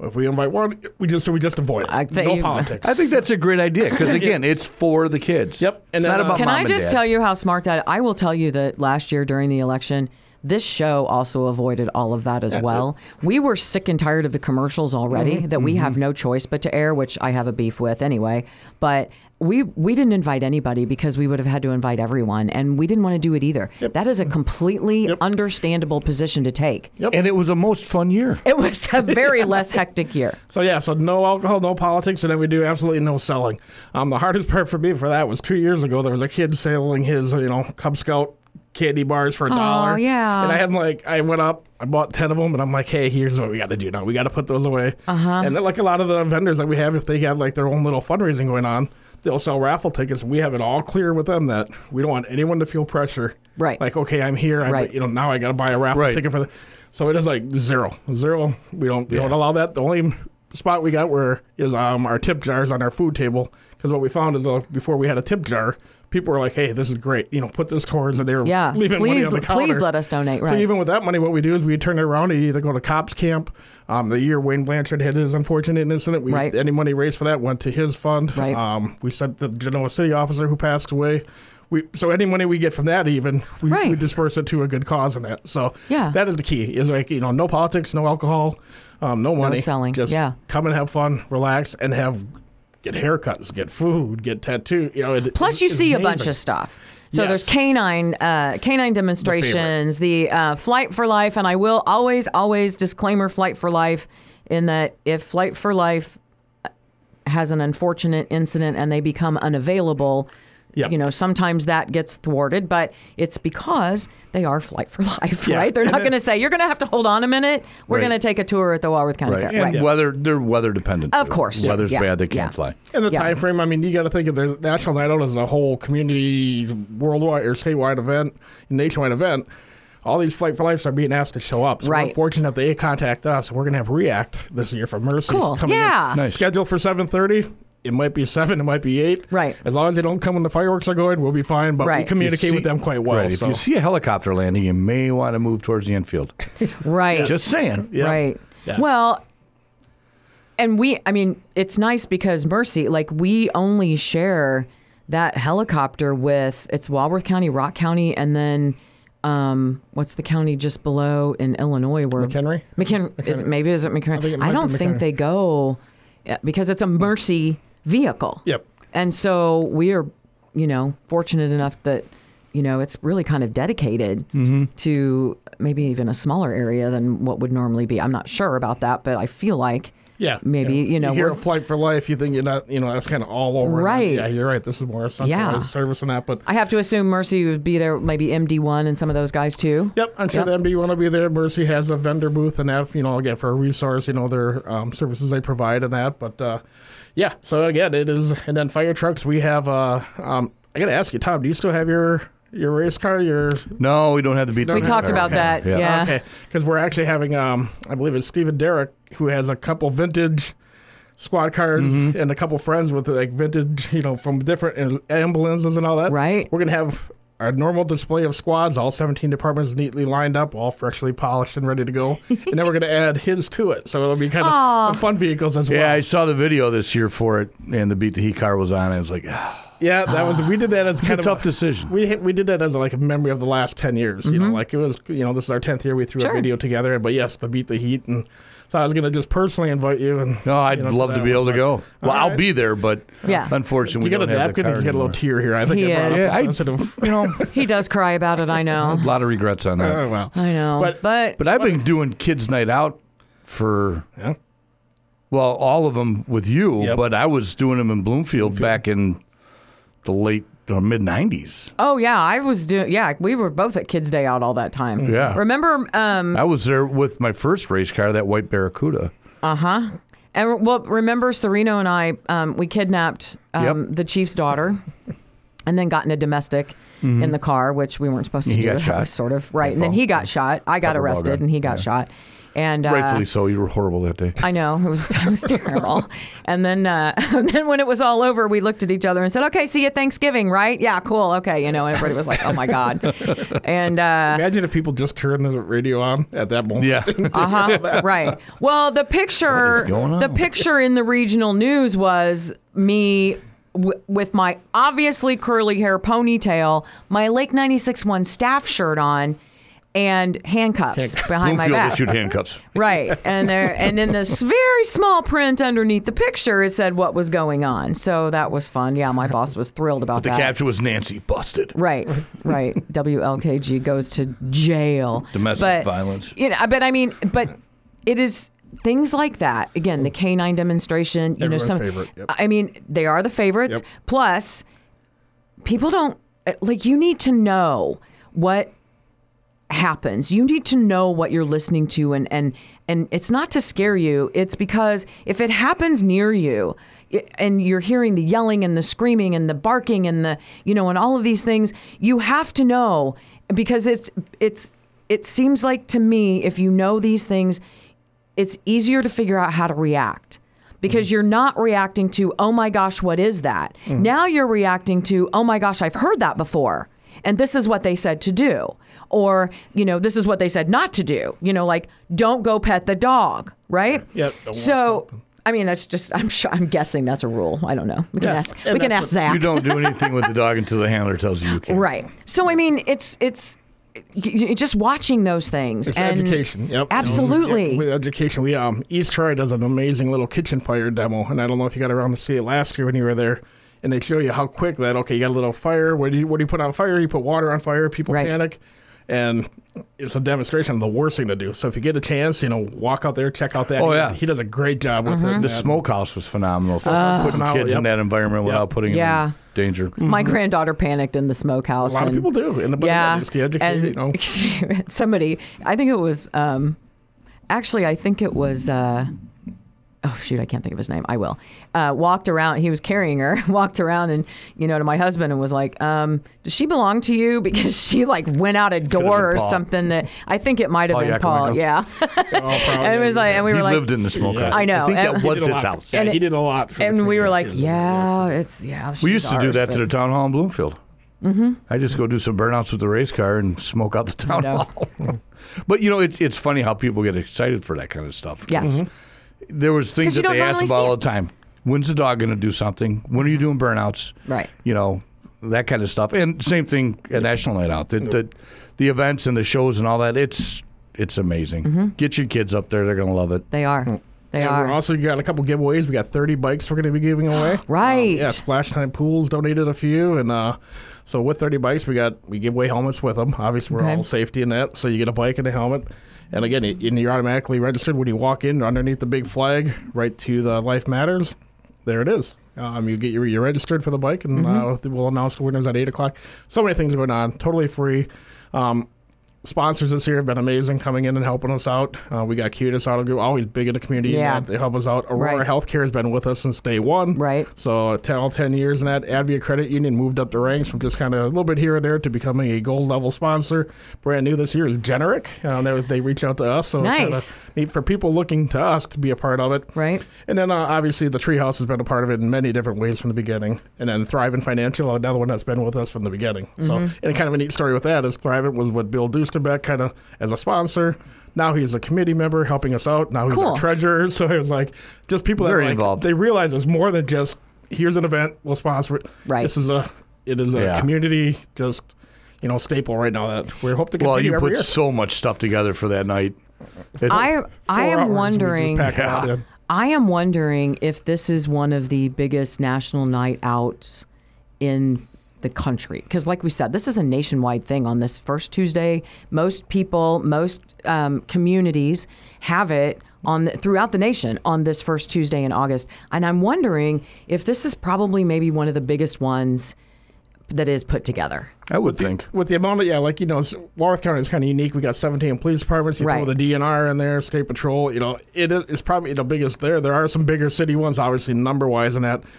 Speaker 2: If we invite one, we just so we just avoid it.
Speaker 8: I think
Speaker 2: no
Speaker 8: you-
Speaker 2: politics.
Speaker 4: I think that's a great idea because again, it's for the kids.
Speaker 2: Yep.
Speaker 4: It's
Speaker 2: And
Speaker 4: not
Speaker 2: then, uh,
Speaker 4: about
Speaker 8: Can
Speaker 4: mom
Speaker 8: I
Speaker 4: and
Speaker 8: just
Speaker 4: dad.
Speaker 8: tell you how smart that? I will tell you that last year during the election, this show also avoided all of that as well. We were sick and tired of the commercials already
Speaker 2: Mm-hmm.
Speaker 8: that we have no choice but to air, which I have a beef with anyway. But we we didn't invite anybody because we would have had to invite everyone, and we didn't want to do it either. That is a completely
Speaker 2: Yep.
Speaker 8: understandable position to take.
Speaker 4: And it was a most fun year.
Speaker 8: It was a very less hectic year.
Speaker 2: So yeah, so no alcohol, no politics, and then we do absolutely no selling. Um, the hardest part for me for that was two years ago. There was a kid selling his, you know, Cub Scout candy bars for a dollar.
Speaker 8: yeah.
Speaker 2: And I had like, I went up, I bought ten of them, and I'm like, hey, here's what we got to do now. We got to put those away. Uh-huh. And then like a lot of the vendors that we have, if they have like their own little fundraising going on, they'll sell raffle tickets. And we have it all clear with them that we don't want anyone to feel pressure.
Speaker 8: Right.
Speaker 2: Like, okay, I'm here. I,
Speaker 8: Right.
Speaker 2: You know, now I got to buy a raffle
Speaker 4: Right.
Speaker 2: ticket for the. So it is like zero, zero. We don't, we
Speaker 4: Yeah.
Speaker 2: don't allow that. The only spot we got where is um our tip jars on our food table, because what we found is uh, before we had a tip jar, people were like, hey, this is great, you know, put this towards, and they were
Speaker 8: Yeah,
Speaker 2: leaving money
Speaker 8: please,
Speaker 2: on the counter.
Speaker 8: please let us donate.
Speaker 2: So
Speaker 8: Right.
Speaker 2: even with that money, what we do is we turn it around and either go to cops camp. Um, the year Wayne Blanchard had his unfortunate incident, we
Speaker 8: Right.
Speaker 2: any money raised for that went to his fund.
Speaker 8: Right.
Speaker 2: Um, we sent the Genoa City officer who passed away. We, so any money we get from that, even we,
Speaker 8: Right.
Speaker 2: we disperse it to a good cause in that. So
Speaker 8: Yeah.
Speaker 2: that is the key. Is like, you know, no politics, no alcohol, um, no money,
Speaker 8: selling.
Speaker 2: Just
Speaker 8: Yeah.
Speaker 2: come and have fun, relax, and have get haircuts, get food, get tattoo. You know, it,
Speaker 8: Plus, you
Speaker 2: it's
Speaker 8: see a
Speaker 2: amazing.
Speaker 8: bunch of stuff. So
Speaker 2: Yes.
Speaker 8: there's canine uh, canine demonstrations, the, uh, Flight for Life, and I will always, always disclaimer Flight for Life in that if Flight for Life has an unfortunate incident and they become unavailable,
Speaker 2: Yep.
Speaker 8: you know, sometimes that gets thwarted, but it's because they are Flight for Life,
Speaker 2: Yeah.
Speaker 8: right? They're
Speaker 2: And
Speaker 8: not
Speaker 2: then-
Speaker 8: going to say, you're going to have to hold on a minute. We're
Speaker 4: Right.
Speaker 8: going to take a tour at the Walworth County
Speaker 4: Right.
Speaker 8: Fair.
Speaker 4: And
Speaker 8: Right.
Speaker 4: weather, they're weather dependent.
Speaker 8: Of
Speaker 4: too.
Speaker 8: course, too.
Speaker 4: Weather's
Speaker 8: Yeah.
Speaker 4: bad, they can't
Speaker 8: Yeah.
Speaker 4: fly.
Speaker 2: And the
Speaker 8: Yeah.
Speaker 2: time frame, I mean, you got to think of the National Night Out as a whole community, worldwide or statewide event, nationwide event. All these Flight for Lifes are being asked to show up. So
Speaker 8: Right.
Speaker 2: we're fortunate that they contact us. We're going to have React this year for Mercy.
Speaker 8: Cool.
Speaker 2: coming in.
Speaker 8: Yeah.
Speaker 4: Nice.
Speaker 2: Scheduled for seven thirty. It might be seven. It might be eight.
Speaker 8: Right.
Speaker 2: As long as they don't come when the fireworks are going, we'll be fine. But we
Speaker 8: Right.
Speaker 2: communicate
Speaker 4: You
Speaker 2: with
Speaker 4: see-
Speaker 2: them quite well.
Speaker 4: Right.
Speaker 2: So.
Speaker 4: If you see a helicopter landing, you may want to move towards the infield.
Speaker 8: Right.
Speaker 4: Just saying.
Speaker 2: Yeah.
Speaker 8: Right.
Speaker 2: Yeah.
Speaker 8: Well, and we, I mean, it's nice because Mercy, like, we only share that helicopter with, it's Walworth County, Rock County, and then um, what's the county just below in Illinois where
Speaker 2: McHenry?
Speaker 8: McHenry, is it, maybe is it McHenry? I,
Speaker 2: think it might
Speaker 8: don't
Speaker 2: be
Speaker 8: think
Speaker 2: McHenry.
Speaker 8: they go uh, because it's a Mercy vehicle.
Speaker 2: Yep.
Speaker 8: And so we are, you know, fortunate enough that, you know, it's really kind of dedicated
Speaker 2: Mm-hmm.
Speaker 8: to maybe even a smaller area than what would normally be. I'm not sure about that, but I feel like
Speaker 2: Yeah.
Speaker 8: maybe,
Speaker 2: yeah.
Speaker 8: you know,
Speaker 2: hear
Speaker 8: we're-
Speaker 2: a Flight for Life, you think you're not, you know, that's kind of all over.
Speaker 8: Right.
Speaker 2: Yeah, you're right. This is more a centralized
Speaker 8: Yeah.
Speaker 2: service than that. But
Speaker 8: I have to assume Mercy would be there, maybe M D one and some of those guys too.
Speaker 2: Yep, I'm sure
Speaker 8: Yep.
Speaker 2: the M D want to be there. Mercy has a vendor booth and that, you know, again, for a resource, you know, their um, services they provide and that. But uh, yeah, so again, it is. And then fire trucks, we have, uh, um, I got to ask you, Tom, do you still have your your race car? Your
Speaker 4: No, we don't have to beat.
Speaker 8: We talked about that, yeah.
Speaker 2: Okay, because we're actually having, um, I believe it's Stephen Derrick, who has a couple vintage squad cars
Speaker 8: Mm-hmm.
Speaker 2: and a couple friends with like vintage, you know, from different ambulances and all that.
Speaker 8: Right.
Speaker 2: We're going to have our normal display of squads, all seventeen departments neatly lined up, all freshly polished and ready to go. And then we're going to add his to it. So it'll be kind of some fun vehicles as well.
Speaker 4: Yeah, I saw the video this year for it, and the Beat the Heat car was on. And I was like, ah,
Speaker 2: Yeah, that was, we did that as
Speaker 4: it's
Speaker 2: kind
Speaker 4: a
Speaker 2: of
Speaker 4: tough decision.
Speaker 2: We we did that as like a memory of the last ten years. You know, like it was, you know, this is our tenth year. We threw
Speaker 8: Sure.
Speaker 2: a video together. But yes, the Beat the Heat. And so I was going to just personally invite you. And
Speaker 4: No, I'd
Speaker 2: you know,
Speaker 4: love to
Speaker 2: that
Speaker 4: be able
Speaker 2: one,
Speaker 4: to go.
Speaker 2: but-
Speaker 4: Well,
Speaker 2: All
Speaker 4: I'll
Speaker 2: right.
Speaker 4: be there, but
Speaker 8: Yeah.
Speaker 4: unfortunately,
Speaker 2: You
Speaker 4: we
Speaker 2: got a
Speaker 4: don't have the
Speaker 2: napkin?
Speaker 4: car
Speaker 2: He's got a little
Speaker 4: anymore.
Speaker 2: tear here. I think
Speaker 8: He
Speaker 2: I brought up
Speaker 8: is.
Speaker 2: the
Speaker 4: Yeah, I-
Speaker 2: sensitive.
Speaker 4: You know,
Speaker 8: He does cry about it, I know.
Speaker 4: a lot of regrets on that.
Speaker 2: Oh, well.
Speaker 8: I know.
Speaker 2: But-
Speaker 8: But,
Speaker 4: But I've been doing kids' night out for
Speaker 2: Yeah.
Speaker 4: well, all of them with you.
Speaker 2: Yep.
Speaker 4: But I was doing them in Bloomfield, back in the late or mid nineties.
Speaker 8: oh, yeah, I was doing, yeah, we were both at Kids Day Out all that time.
Speaker 4: Yeah.
Speaker 8: Remember, um,
Speaker 4: I was there with my first race car, that white Barracuda.
Speaker 8: uh-huh. And well, remember Sereno and I, um, we kidnapped um,
Speaker 4: Yep.
Speaker 8: the chief's daughter and then got in a domestic in the car, which we weren't supposed to
Speaker 4: He
Speaker 8: do.
Speaker 4: got
Speaker 8: That
Speaker 4: shot.
Speaker 8: was sort of right. And then he got shot. I got
Speaker 4: Pepper ball
Speaker 8: arrested
Speaker 4: gun.
Speaker 8: and he got
Speaker 4: Yeah.
Speaker 8: shot. And uh,
Speaker 4: Rightfully so. You were horrible that day.
Speaker 8: I know it was, it was terrible. And then, uh, and then when it was all over, we looked at each other and said, "Okay, see you at Thanksgiving, right? Yeah, cool. Okay, you know." And everybody was like, "Oh my god!" And uh,
Speaker 2: Imagine if people just turned the radio on at that moment.
Speaker 4: Yeah.
Speaker 8: uh huh. Right. Well, the picture,
Speaker 4: What is going on?
Speaker 8: the picture in the regional news was me w- with my obviously curly hair ponytail, my Lake ninety-six point one staff shirt on, and handcuffs behind my
Speaker 4: Bloomfield
Speaker 8: back.
Speaker 4: issued handcuffs.
Speaker 8: Right. And there, and in this very small print underneath the picture, it said what was going on. So that was fun. Yeah, my boss was thrilled about
Speaker 4: The
Speaker 8: that.
Speaker 4: caption was Nancy busted.
Speaker 8: Right, right. W L K G goes to jail.
Speaker 4: Domestic
Speaker 8: but,
Speaker 4: violence.
Speaker 8: You know, but I mean, but it is things like that. Again, the K nine demonstration. You
Speaker 2: Everyone's
Speaker 8: know, some.
Speaker 2: favorite, yep.
Speaker 8: I mean, they are the favorites.
Speaker 2: Yep.
Speaker 8: Plus, people don't like. You need to know what happens. You need to know what you're listening to, and and and it's not to scare you. It's because if it happens near you i- and you're hearing the yelling and the screaming and the barking and the, you know, and all of these things, you have to know, because it's it's it seems like to me, if you know these things, it's easier to figure out how to react. Because you're not reacting to, oh my gosh, what is that? Now you're reacting to, oh my gosh, I've heard that before. And this is what they said to do. Or, you know, this is what they said not to do. You know, like, don't go pet the dog, right?
Speaker 2: Yep, don't
Speaker 8: So, I mean, that's just, I'm sure, I'm guessing that's a rule. I don't know. We can
Speaker 2: Yeah,
Speaker 8: ask,
Speaker 2: and
Speaker 8: we can
Speaker 2: that's
Speaker 8: ask
Speaker 2: what-
Speaker 8: Zach.
Speaker 4: You don't do anything with the dog until the handler tells you you can.
Speaker 8: Right. So, I mean, it's, it's, y- just watching those things.
Speaker 2: It's
Speaker 8: and
Speaker 2: education. Yep.
Speaker 8: Absolutely.
Speaker 2: Yeah, with education, we um East Troy does an amazing little kitchen fire demo, and I don't know if you got around to see it last year when you were there. And they show you how quick that. Okay, you got a little fire. What do you what do you put on fire? You put water on fire. People
Speaker 8: Right.
Speaker 2: panic, and it's a demonstration of the worst thing to do. So if you get a chance, you know, walk out there, check out that.
Speaker 4: Oh,
Speaker 2: he,
Speaker 4: yeah.
Speaker 2: he does a great job with
Speaker 8: Mm-hmm.
Speaker 2: it.
Speaker 4: The
Speaker 2: man.
Speaker 4: smokehouse was phenomenal for
Speaker 2: Uh,
Speaker 4: putting
Speaker 2: phenomenal,
Speaker 4: kids in
Speaker 2: yep.
Speaker 4: that environment without putting
Speaker 8: Yeah.
Speaker 4: them in danger.
Speaker 8: My granddaughter panicked in the smokehouse.
Speaker 2: A lot of
Speaker 8: and-
Speaker 2: people do, and but
Speaker 8: yeah,
Speaker 2: it's the education. You know,
Speaker 8: and somebody, I think it was, um, actually, I think it was, uh, oh shoot, I can't think of his name. I will. Uh, walked around, he was carrying her, walked around and, you know, to my husband and was like, um, does she belong to you? Because she like went out a door or
Speaker 4: Paul.
Speaker 8: something that, I think it might have
Speaker 4: Paul
Speaker 8: been Paul.
Speaker 4: Yakovenko.
Speaker 8: Yeah.
Speaker 2: Oh, probably,
Speaker 8: And it was
Speaker 2: yeah,
Speaker 8: like, and we
Speaker 4: He
Speaker 8: were like,
Speaker 4: lived in the smokehouse.
Speaker 8: I know,
Speaker 4: I think
Speaker 8: and-
Speaker 4: that
Speaker 2: He
Speaker 4: was
Speaker 2: did a
Speaker 4: his
Speaker 2: lot.
Speaker 4: house.
Speaker 2: Yeah,
Speaker 8: And
Speaker 2: he
Speaker 8: it-
Speaker 2: did a lot. For the
Speaker 8: and we were
Speaker 2: community
Speaker 8: like,
Speaker 2: kids.
Speaker 8: yeah, it's, yeah.
Speaker 4: We
Speaker 8: she's
Speaker 4: used to do
Speaker 8: ours,
Speaker 4: that
Speaker 8: but-
Speaker 4: to the town hall in Bloomfield. Mm-hmm. I just go do some burnouts with the race car and smoke out the town
Speaker 8: know.
Speaker 4: hall. But you know, it's it's funny how people get excited for that kind of stuff.
Speaker 8: Yeah.
Speaker 4: Mm-hmm. There was things
Speaker 8: 'Cause you
Speaker 4: that
Speaker 8: don't
Speaker 4: they asked
Speaker 8: normally
Speaker 4: about
Speaker 8: see
Speaker 4: all
Speaker 8: it.
Speaker 4: the time. When's the dog going to do something? When are you doing burnouts?
Speaker 8: Right.
Speaker 4: You know, that kind of stuff. And same thing at National Night Out. The, the, the events and the shows and all that, it's it's amazing.
Speaker 8: Mm-hmm.
Speaker 4: Get your kids up there. They're going to love it.
Speaker 8: They are. They
Speaker 2: And
Speaker 8: are.
Speaker 2: we're also got a couple giveaways. We got thirty bikes we're going to be giving away.
Speaker 8: Right.
Speaker 2: Um, yeah, Splash Time Pools donated a few, and uh, so with thirty bikes, we got we give away helmets with them. Obviously, we're
Speaker 8: Okay.
Speaker 2: all safety in that, so you get a bike and a helmet. And again, it, and you're automatically registered when you walk in underneath the big flag, right to the Life Matters. There it is. Um, you get your you're registered for the bike, and
Speaker 8: Mm-hmm.
Speaker 2: uh, we'll announce the winners at eight o'clock. So many things going on, totally free. Um, Sponsors this year have been amazing, coming in and helping us out. Uh, we got Cutis Auto Group, always big in the community.
Speaker 8: Yeah.
Speaker 2: And that. They help us out. Aurora
Speaker 8: Right.
Speaker 2: Healthcare has been with us since day one.
Speaker 8: Right.
Speaker 2: So ten, all ten years in that. Advia Credit Union moved up the ranks from just kind of a little bit here and there to becoming a gold level sponsor. Brand new this year is Generic. Uh, they, they reach out to us. So it's kind
Speaker 8: Nice.
Speaker 2: of neat for people looking to us to be a part of it.
Speaker 8: Right.
Speaker 2: And then uh, obviously the Treehouse has been a part of it in many different ways from the beginning. And then Thrivent Financial, another one that's been with us from the beginning. So,
Speaker 8: Mm-hmm.
Speaker 2: and kind of a neat story with that is Thrivent was with Bill Dusterbeck kind of as a sponsor. Now he's a committee member helping us out. Now he's
Speaker 8: Cool.
Speaker 2: our treasurer. So it was like just people that
Speaker 4: Very
Speaker 2: are like,
Speaker 4: involved.
Speaker 2: they realize it's more than just here's an event, we'll sponsor it.
Speaker 8: Right.
Speaker 2: This is a it is a
Speaker 4: Yeah.
Speaker 2: community just you know staple right now that we hope to continue
Speaker 4: Well, you
Speaker 2: every
Speaker 4: put
Speaker 2: year.
Speaker 4: so much stuff together for that night. It-
Speaker 8: I I
Speaker 2: Four hours,
Speaker 8: am
Speaker 2: we just
Speaker 8: wondering.
Speaker 2: pack it out
Speaker 4: Yeah.
Speaker 2: in.
Speaker 8: I am wondering if this is one of the biggest national night outs in the country. Because, like we said, this is a nationwide thing on this first Tuesday. Most people, most um, communities have it on the, throughout the nation on this first Tuesday in August. And I'm wondering if this is probably maybe one of the biggest ones that is put together.
Speaker 4: I would think.
Speaker 2: With the amount of, yeah, like, you know, it's- Walworth County is kind of unique. We got seventeen police departments. You
Speaker 8: Right.
Speaker 2: throw the D N R in there, State Patrol. You know, it is it's probably the biggest there. There are some bigger city ones, obviously, number-wise in that.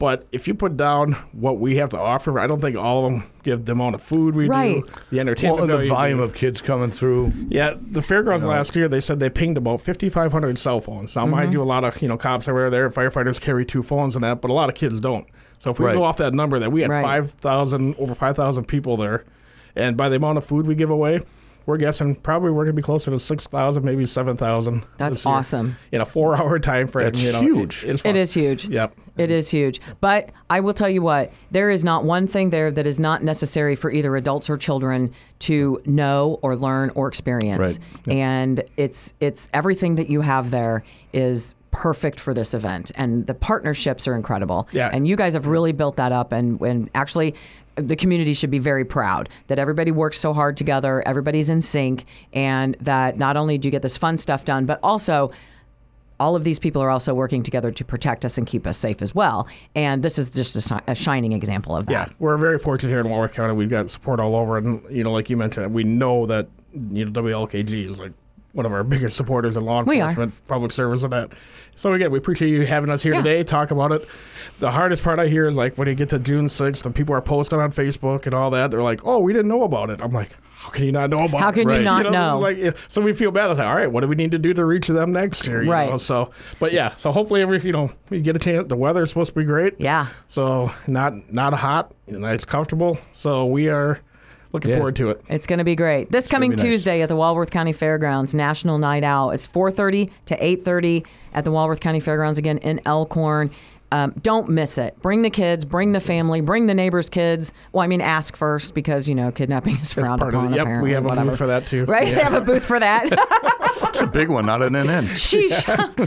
Speaker 2: But if you put down what we have to offer, I don't think all of them give the amount of food we
Speaker 8: Right.
Speaker 2: do, the entertainment
Speaker 4: Well, and the
Speaker 2: value
Speaker 4: volume
Speaker 2: we do.
Speaker 4: of kids coming through.
Speaker 2: Yeah, the fairgrounds last year, they said they pinged about fifty-five hundred cell phones. Now,
Speaker 8: Mm-hmm.
Speaker 2: mind you, a lot of you know cops are there, firefighters carry two phones and that, but a lot of kids don't. So if we
Speaker 4: Right.
Speaker 2: go off that number, that we had
Speaker 8: Right.
Speaker 2: five thousand, over five thousand people there, and by the amount of food we give away, we're guessing probably we're going to be closer to six thousand, maybe seven thousand.
Speaker 8: That's awesome.
Speaker 2: In a four-hour time frame.
Speaker 4: That's
Speaker 2: you know,
Speaker 4: huge.
Speaker 2: It, it's fun.
Speaker 8: It is huge.
Speaker 2: Yep.
Speaker 8: It is huge. But I will tell you what, there is not one thing there that is not necessary for either adults or children to know or learn or experience.
Speaker 4: Right.
Speaker 8: And it's it's everything that you have there is perfect for this event. And the partnerships are incredible.
Speaker 2: Yeah.
Speaker 8: And you guys have really built that up. And, and actually, the community should be very proud that everybody works so hard together, everybody's in sync, and that not only do you get this fun stuff done, but also all of these people are also working together to protect us and keep us safe as well. And this is just a, si- a shining example of that.
Speaker 2: Yeah, we're very fortunate here in Walworth County. We've got support all over, and you know, like you mentioned, we know that you know W L K G is like one of our biggest supporters in law
Speaker 8: We are.
Speaker 2: enforcement, public service, and that. So again, we appreciate you having us here
Speaker 8: Yeah.
Speaker 2: today, talk about it. The hardest part I hear is like when you get to June sixth, and people are posting on Facebook and all that. They're like, "Oh, we didn't know about it." I'm like, "How can you not know about it?"
Speaker 8: How can you
Speaker 2: Right.
Speaker 8: not
Speaker 2: this
Speaker 8: know?
Speaker 2: is Like, yeah. So we feel bad. I was like, "All right, what do we need to do to reach them next year?" You
Speaker 8: Right.
Speaker 2: know? So, but yeah. So hopefully, every you know, we get a chance. The weather is supposed to be great.
Speaker 8: Yeah.
Speaker 2: So not not hot, you know, it's comfortable. So we are looking
Speaker 4: Yeah.
Speaker 2: forward to it.
Speaker 8: It's going to be great. This coming
Speaker 4: be nice.
Speaker 8: Tuesday at the Walworth County Fairgrounds, National Night Out. It's four thirty to eight thirty at the Walworth County Fairgrounds, again in Elkhorn. Um, don't miss it. Bring the kids, bring the family, bring the neighbors' kids. Well, I mean, ask first because, you know, kidnapping is frowned
Speaker 2: part of
Speaker 8: upon,
Speaker 2: it. Yep,
Speaker 8: apparently.
Speaker 2: we have a
Speaker 8: whatever.
Speaker 2: booth for that too.
Speaker 8: Right? They have a booth for that.
Speaker 4: It's a big one, not an N N.
Speaker 8: Sheesh.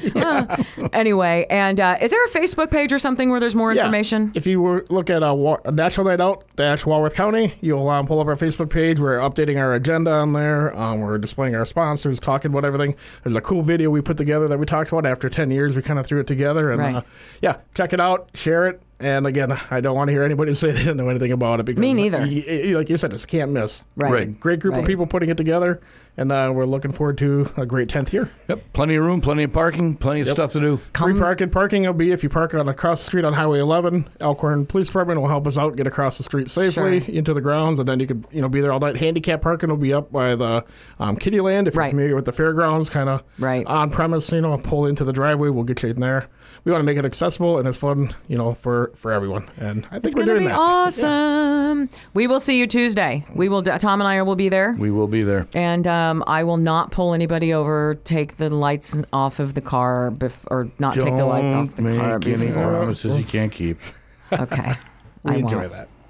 Speaker 8: Uh, anyway, and uh, is there a Facebook page or something where there's more
Speaker 2: Yeah.
Speaker 8: information?
Speaker 2: If you were look at a, Wa- a National Night Out dash Walworth County, you'll um, pull up our Facebook page. We're updating our agenda on there. Um, we're displaying our sponsors, talking about everything. There's a cool video we put together that we talked about. After ten years, we kind of threw it together. And
Speaker 8: Right.
Speaker 2: uh, yeah, check it out, share it. And again, I don't want to hear anybody say they didn't know anything about it because
Speaker 8: Me neither.
Speaker 2: y- y- like you said, it's can't miss.
Speaker 8: Right.
Speaker 4: Right.
Speaker 2: Great group
Speaker 8: Right.
Speaker 2: of people putting it together, and uh, we're looking forward to a great tenth year.
Speaker 4: Yep, plenty of room, plenty of parking, plenty of stuff to do.
Speaker 2: Free parking. Parking will be if you park on across the street on Highway eleven. Elkhorn Police Department will help us out get across the street safely
Speaker 8: Sure.
Speaker 2: into the grounds, and then you could you know be there all night. Handicap parking will be up by the um, Kitty Land if
Speaker 8: Right.
Speaker 2: you're familiar with the fairgrounds, kind of
Speaker 8: Right.
Speaker 2: on premise. You know, pull into the driveway. We'll get you in there. We want to make it accessible and it's fun, you know, for for everyone. And I think
Speaker 8: It's
Speaker 2: we're
Speaker 8: going to
Speaker 2: doing
Speaker 8: be
Speaker 2: that.
Speaker 8: awesome. We will see you Tuesday. We will. Tom and I will be there.
Speaker 4: We will be there.
Speaker 8: And um, I will not pull anybody over, take the lights off of the car, bef- or not take the lights off the
Speaker 4: Don't
Speaker 8: car
Speaker 4: make any
Speaker 8: before.
Speaker 4: promises you can't keep.
Speaker 8: Okay.
Speaker 2: We
Speaker 8: I
Speaker 2: enjoy
Speaker 8: won't.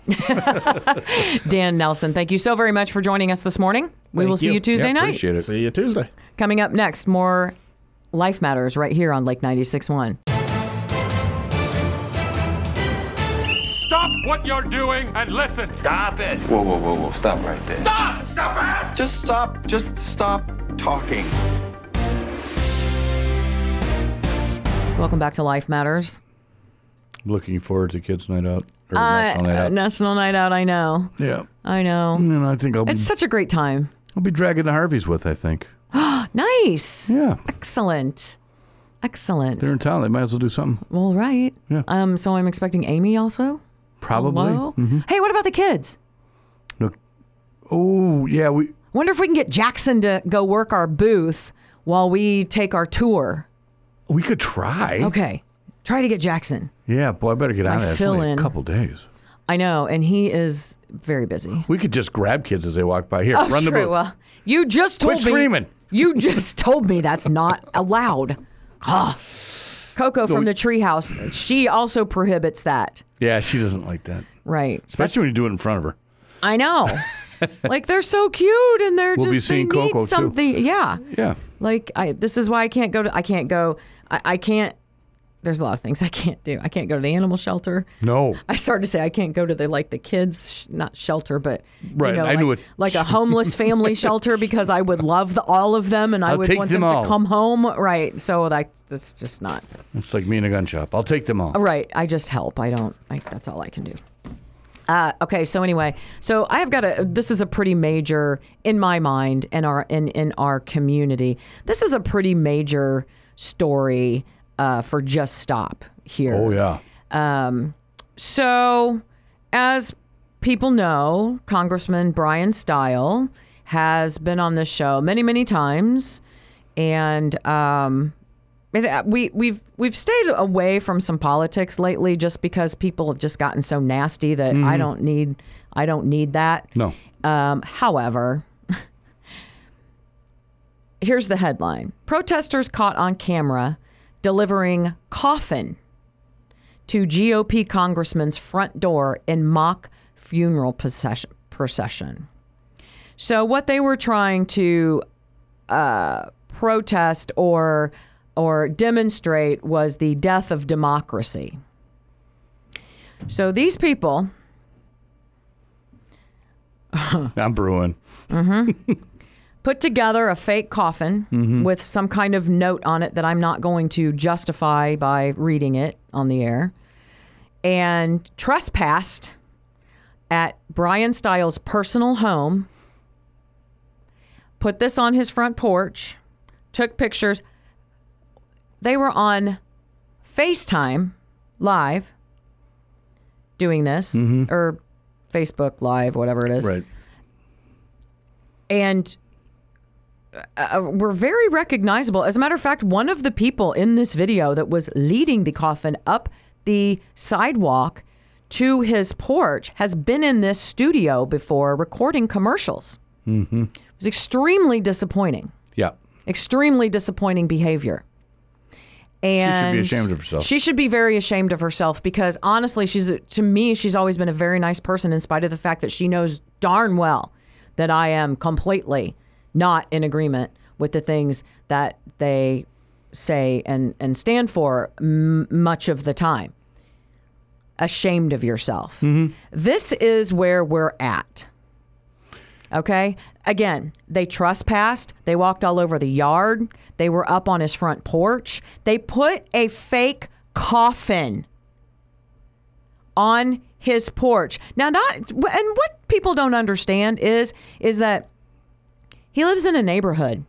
Speaker 2: that.
Speaker 8: Dan Nelson, thank you so very much for joining us this morning. We
Speaker 2: Thank
Speaker 8: will see
Speaker 2: you.
Speaker 8: you Tuesday
Speaker 4: Yeah,
Speaker 8: night.
Speaker 4: appreciate it.
Speaker 2: See you Tuesday.
Speaker 8: Coming up next, more Life Matters right here on Lake ninety-six point one.
Speaker 7: Stop what you're doing and listen.
Speaker 3: Stop it! Whoa, whoa, whoa, whoa. Stop right there.
Speaker 7: Stop! Stop it!
Speaker 9: Just stop. Just stop talking.
Speaker 8: Welcome back to Life Matters.
Speaker 4: Looking forward to Kids Night Out or
Speaker 8: Uh,
Speaker 4: National Night Out.
Speaker 8: National Night Out, I know.
Speaker 4: yeah,
Speaker 8: I know.
Speaker 4: and I think I'll be
Speaker 8: It's such a great time.
Speaker 4: I'll be dragging the Harveys with. I think.
Speaker 8: Nice.
Speaker 4: Yeah,
Speaker 8: Excellent. Excellent.
Speaker 4: they're in town. They might as well do something.
Speaker 8: Well, right.
Speaker 4: Yeah.
Speaker 8: Um. So I'm expecting Amy also.
Speaker 4: Probably.
Speaker 8: Hello?
Speaker 4: Mm-hmm.
Speaker 8: Hey, what about the kids?
Speaker 4: Look. Oh yeah, we.
Speaker 8: Wonder if we can get Jackson to go work our booth while we take our tour.
Speaker 4: We could try.
Speaker 8: Okay. Try to get Jackson.
Speaker 4: Yeah, boy, I better get on
Speaker 8: My
Speaker 4: it. It's only
Speaker 8: fill-in.
Speaker 4: a couple days.
Speaker 8: I know, and he is very busy.
Speaker 4: We could just grab kids as they walk by. Here,
Speaker 8: Oh,
Speaker 4: run the
Speaker 8: true.
Speaker 4: booth.
Speaker 8: Well, you just told
Speaker 4: Quit
Speaker 8: me.
Speaker 4: screaming.
Speaker 8: You just told me that's not allowed. Ah. Coco from
Speaker 4: we-
Speaker 8: the treehouse, she also prohibits that.
Speaker 4: Yeah, she doesn't like that,
Speaker 8: Right.
Speaker 4: especially when you do it in front of her.
Speaker 8: I know. Like they're so cute and they're
Speaker 4: We'll be
Speaker 8: just they
Speaker 4: seeing
Speaker 8: need
Speaker 4: Coco, too.
Speaker 8: something. Yeah.
Speaker 4: Yeah.
Speaker 8: Like I this is why I can't go to I can't go I, I can't there's a lot of things I can't do. I can't go to the animal shelter.
Speaker 4: No.
Speaker 8: I started to say I can't go to the like the kids sh- not shelter but
Speaker 4: Right,
Speaker 8: you know,
Speaker 4: I
Speaker 8: like,
Speaker 4: knew it.
Speaker 8: like a homeless family shelter because I would love the, all of them and I
Speaker 4: I'll
Speaker 8: would
Speaker 4: take
Speaker 8: want
Speaker 4: them
Speaker 8: them
Speaker 4: all.
Speaker 8: to come home. Right. So that, that's just not
Speaker 4: It's like me in a gun shop. I'll take them all.
Speaker 8: right. I just help. I don't I, that's all I can do. Uh, okay, so anyway, so I have got a. This is a pretty major in my mind in our in in our community. This is a pretty major story uh, for Just Stop here.
Speaker 4: Oh, yeah.
Speaker 8: Um, so, as people know, Congressman Brian Stile has been on this show many, many times, and um, it, we we've we've stayed away from some politics lately, just because people have just gotten so nasty that
Speaker 4: Mm-hmm.
Speaker 8: I don't need I don't need that.
Speaker 4: No.
Speaker 8: Um, however, here's the headline: protesters caught on camera delivering coffin to G O P congressman's front door in mock funeral procession. procession. So what they were trying to uh, protest or or demonstrate was the death of democracy. So these people
Speaker 4: I'm brewing.
Speaker 8: put together a fake coffin
Speaker 4: Mm-hmm.
Speaker 8: with some kind of note on it that I'm not going to justify by reading it on the air, and trespassed at Brian Stiles' personal home, put this on his front porch, took pictures. They were on FaceTime Live doing this, or Facebook Live, whatever it is.
Speaker 4: Right.
Speaker 8: And uh, were very recognizable. As a matter of fact, one of the people in this video that was leading the coffin up the sidewalk to his porch has been in this studio before recording commercials. Mm-hmm. It was extremely disappointing.
Speaker 4: Yeah.
Speaker 8: Extremely disappointing behavior. And
Speaker 4: be ashamed of herself.
Speaker 8: She should be very ashamed of herself, because honestly, she's to me, she's always been a very nice person, in spite of the fact that she knows darn well that I am completely not in agreement with the things that they say and, and stand for m- much of the time. Ashamed of yourself.
Speaker 4: Mm-hmm.
Speaker 8: This is where we're at. Okay? Again, they trespassed. They walked all over the yard. They were up on his front porch. They put a fake coffin on his porch. Now, not and what people don't understand is is that he lives in a neighborhood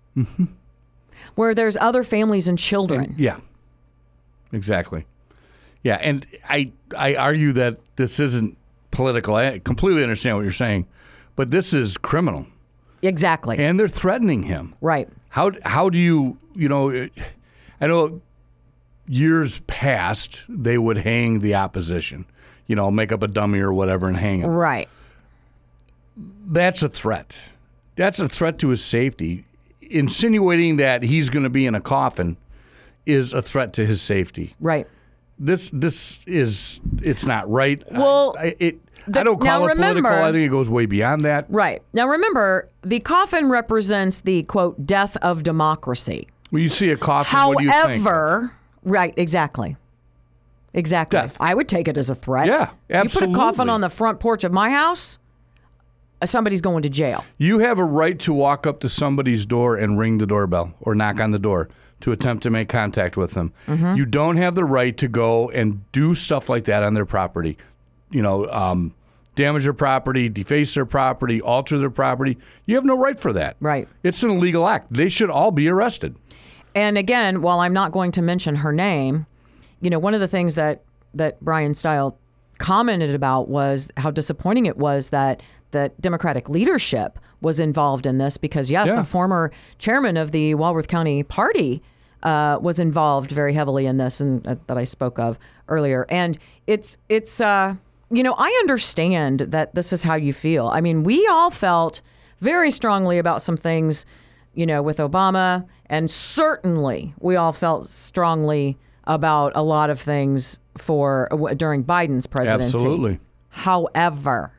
Speaker 8: where there's other families and children.
Speaker 4: Yeah. Exactly. Yeah, and I I argue that this isn't political. I completely understand what you're saying, but this is criminal.
Speaker 8: Exactly.
Speaker 4: And they're threatening him.
Speaker 8: Right.
Speaker 4: How how do you, you know, I know years past they would hang the opposition, you know, make up a dummy or whatever and hang him.
Speaker 8: Right.
Speaker 4: That's a threat. That's a threat to his safety. Insinuating that he's going to be in a coffin is a threat to his safety.
Speaker 8: Right.
Speaker 4: This this is it's not right.
Speaker 8: Well,
Speaker 4: I, I, it
Speaker 8: the,
Speaker 4: I don't call
Speaker 8: now
Speaker 4: it
Speaker 8: remember,
Speaker 4: political. I think it goes way beyond that.
Speaker 8: Right. Now remember, the coffin represents the quote death of democracy.
Speaker 4: When you see a coffin,
Speaker 8: However,
Speaker 4: what do you think?
Speaker 8: However, right, exactly. Exactly.
Speaker 4: Death.
Speaker 8: I would take it as a threat.
Speaker 4: Yeah, absolutely.
Speaker 8: You put a coffin on the front porch of my house, uh, somebody's going to jail.
Speaker 4: You have a right to walk up to somebody's door and ring the doorbell or knock on the door to attempt to make contact with them.
Speaker 8: Mm-hmm.
Speaker 4: You don't have the right to go and do stuff like that on their property. You know, um, damage their property, deface their property, alter their property. You have no right for that.
Speaker 8: Right.
Speaker 4: It's an illegal act. They should all be arrested.
Speaker 8: And again, while I'm not going to mention her name, you know, one of the things that, that Brian Stile commented about was how disappointing it was that that Democratic leadership was involved in this, because, yes,
Speaker 4: Yeah.
Speaker 8: a former chairman of the Walworth County Party uh, was involved very heavily in this, and uh, that I spoke of earlier. And it's, it's uh, you know, I understand that this is how you feel. I mean, we all felt very strongly about some things, you know, with Obama, and certainly we all felt strongly about a lot of things for uh, during Biden's presidency.
Speaker 4: Absolutely.
Speaker 8: However,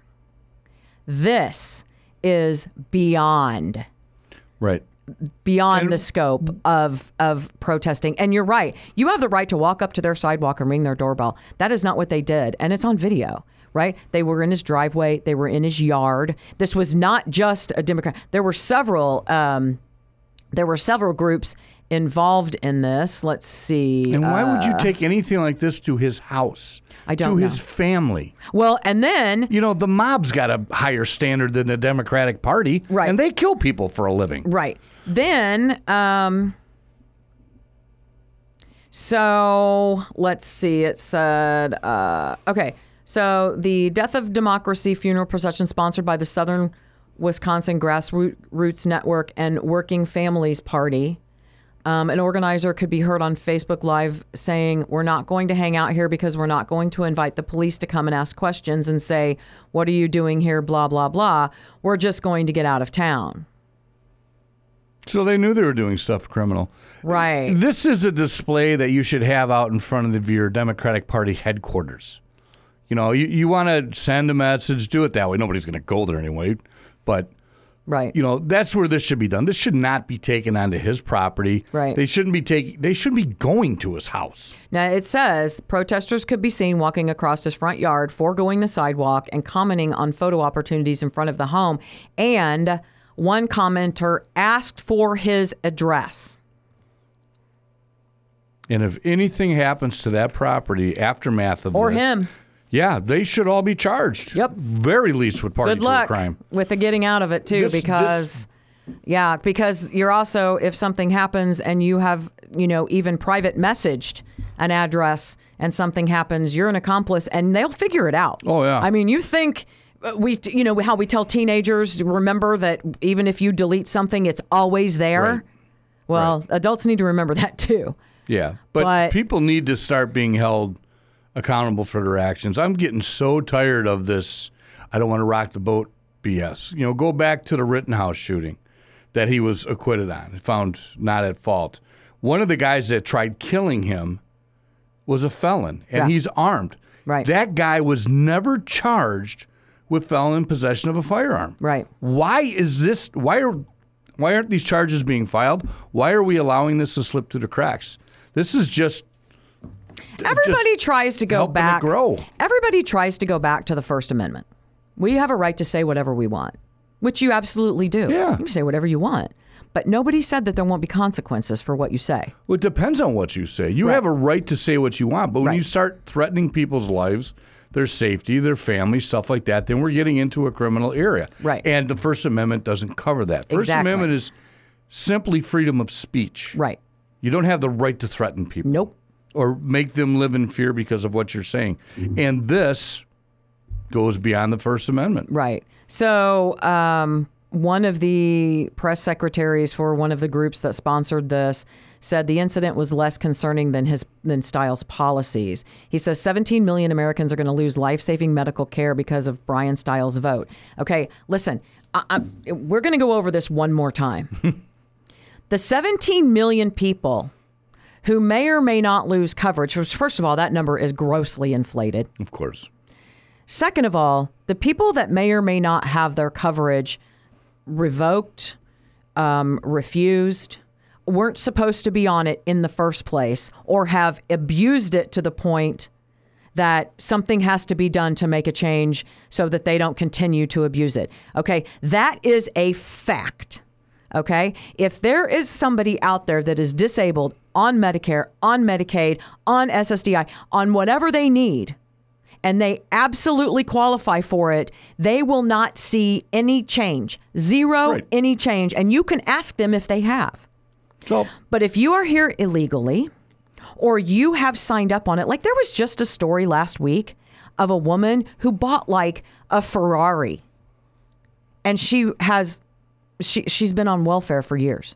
Speaker 8: this is beyond
Speaker 4: Right.
Speaker 8: beyond
Speaker 4: And-
Speaker 8: the scope of of protesting. And you're right. You have the right to walk up to their sidewalk and ring their doorbell. That is not what they did. And it's on video, right? They were in his driveway. They were in his yard. This was not just a Democrat. There were several um, there were several groups involved in this. Let's see.
Speaker 4: And why would you
Speaker 8: uh,
Speaker 4: take anything like this to his house?
Speaker 8: I don't
Speaker 4: To
Speaker 8: know.
Speaker 4: his family?
Speaker 8: Well, and then
Speaker 4: You know, the mob's got a higher standard than the Democratic Party.
Speaker 8: Right.
Speaker 4: And they kill people for a living.
Speaker 8: right. Then um So let's see. It said, uh, okay. So the Death of Democracy funeral procession sponsored by the Southern Wisconsin Grassroots Network and Working Families Party. Um, an organizer could be heard on Facebook Live saying, we're not going to hang out here because we're not going to invite the police to come and ask questions and say, what are you doing here, blah, blah, blah. We're just going to get out of town.
Speaker 4: So they knew they were doing stuff criminal.
Speaker 8: Right.
Speaker 4: This is a display that you should have out in front of your Democratic Party headquarters. You know, you, you want to send a message, do it that way. Nobody's going to go there anyway. But,
Speaker 8: right.
Speaker 4: you know, that's where this should be done. This should not be taken onto his property.
Speaker 8: Right.
Speaker 4: They shouldn't be taking. They shouldn't be going to his house.
Speaker 8: Now, it says protesters could be seen walking across his front yard, foregoing the sidewalk, and commenting on photo opportunities in front of the home. And one commenter asked for his address.
Speaker 4: And if anything happens to that property, aftermath of
Speaker 8: or
Speaker 4: this,
Speaker 8: him.
Speaker 4: Yeah, they should all be charged.
Speaker 8: Yep.
Speaker 4: Very least with party
Speaker 8: Good
Speaker 4: to
Speaker 8: luck
Speaker 4: a crime.
Speaker 8: with the getting out of it, too,
Speaker 4: This-
Speaker 8: because, yeah, because you're also, if something happens and you have, you know, even private messaged an address and something happens, you're an accomplice and they'll figure it out.
Speaker 4: Oh, yeah.
Speaker 8: I mean, you think we, you know, how we tell teenagers, remember that even if you delete something, it's always there.
Speaker 4: Right.
Speaker 8: Well,
Speaker 4: Right.
Speaker 8: adults need to remember that, too.
Speaker 4: Yeah, but,
Speaker 8: But-
Speaker 4: people need to start being held accountable for their actions. I'm getting so tired of this I don't want to rock the boat B S. You know, go back to the Rittenhouse shooting that he was acquitted on, found not at fault. One of the guys that tried killing him was a felon, and
Speaker 8: Yeah.
Speaker 4: he's armed.
Speaker 8: Right.
Speaker 4: That guy was never charged with felon in possession of a firearm.
Speaker 8: Right.
Speaker 4: Why is this? Why are why aren't these charges being filed? Why are we allowing this to slip through the cracks? This is just
Speaker 8: Everybody
Speaker 4: just
Speaker 8: tries to go
Speaker 4: helping it
Speaker 8: back.
Speaker 4: grow.
Speaker 8: Everybody tries to go back to the First Amendment. We have a right to say whatever we want, which you absolutely do.
Speaker 4: Yeah.
Speaker 8: You can say whatever you want. But nobody said that there won't be consequences for what you say.
Speaker 4: Well, it depends on what you say. You
Speaker 8: Right.
Speaker 4: have a right to say what you want, but when
Speaker 8: Right.
Speaker 4: you start threatening people's lives, their safety, their family, stuff like that, then we're getting into a criminal area.
Speaker 8: Right.
Speaker 4: And the First Amendment doesn't cover that. First
Speaker 8: Exactly.
Speaker 4: Amendment is simply freedom of speech.
Speaker 8: Right.
Speaker 4: You don't have the right to threaten people.
Speaker 8: Nope.
Speaker 4: Or make them live in fear because of what you're saying. And this goes beyond the First Amendment.
Speaker 8: Right. So um, one of the press secretaries for one of the groups that sponsored this said the incident was less concerning than his than Stiles' policies. He says seventeen million Americans are going to lose life-saving medical care because of Brian Stiles' vote. Okay, listen, I, I, we're going to go over this one more time. The seventeen million people who may or may not lose coverage, which, first of all, that number is grossly inflated.
Speaker 4: Of course.
Speaker 8: Second of all, the people that may or may not have their coverage revoked, um, refused, weren't supposed to be on it in the first place, or have abused it to the point that something has to be done to make a change so that they don't continue to abuse it. Okay, that is a fact. Okay, if there is somebody out there that is disabled on Medicare, on Medicaid, on S S D I, on whatever they need, and they absolutely qualify for it, they will not see any change. Zero
Speaker 4: Right.
Speaker 8: any change. And you can ask them if they have.
Speaker 4: So,
Speaker 8: But if you are here illegally or you have signed up on it, like there was just a story last week of a woman who bought like a Ferrari and she has, she, she's been on welfare for years.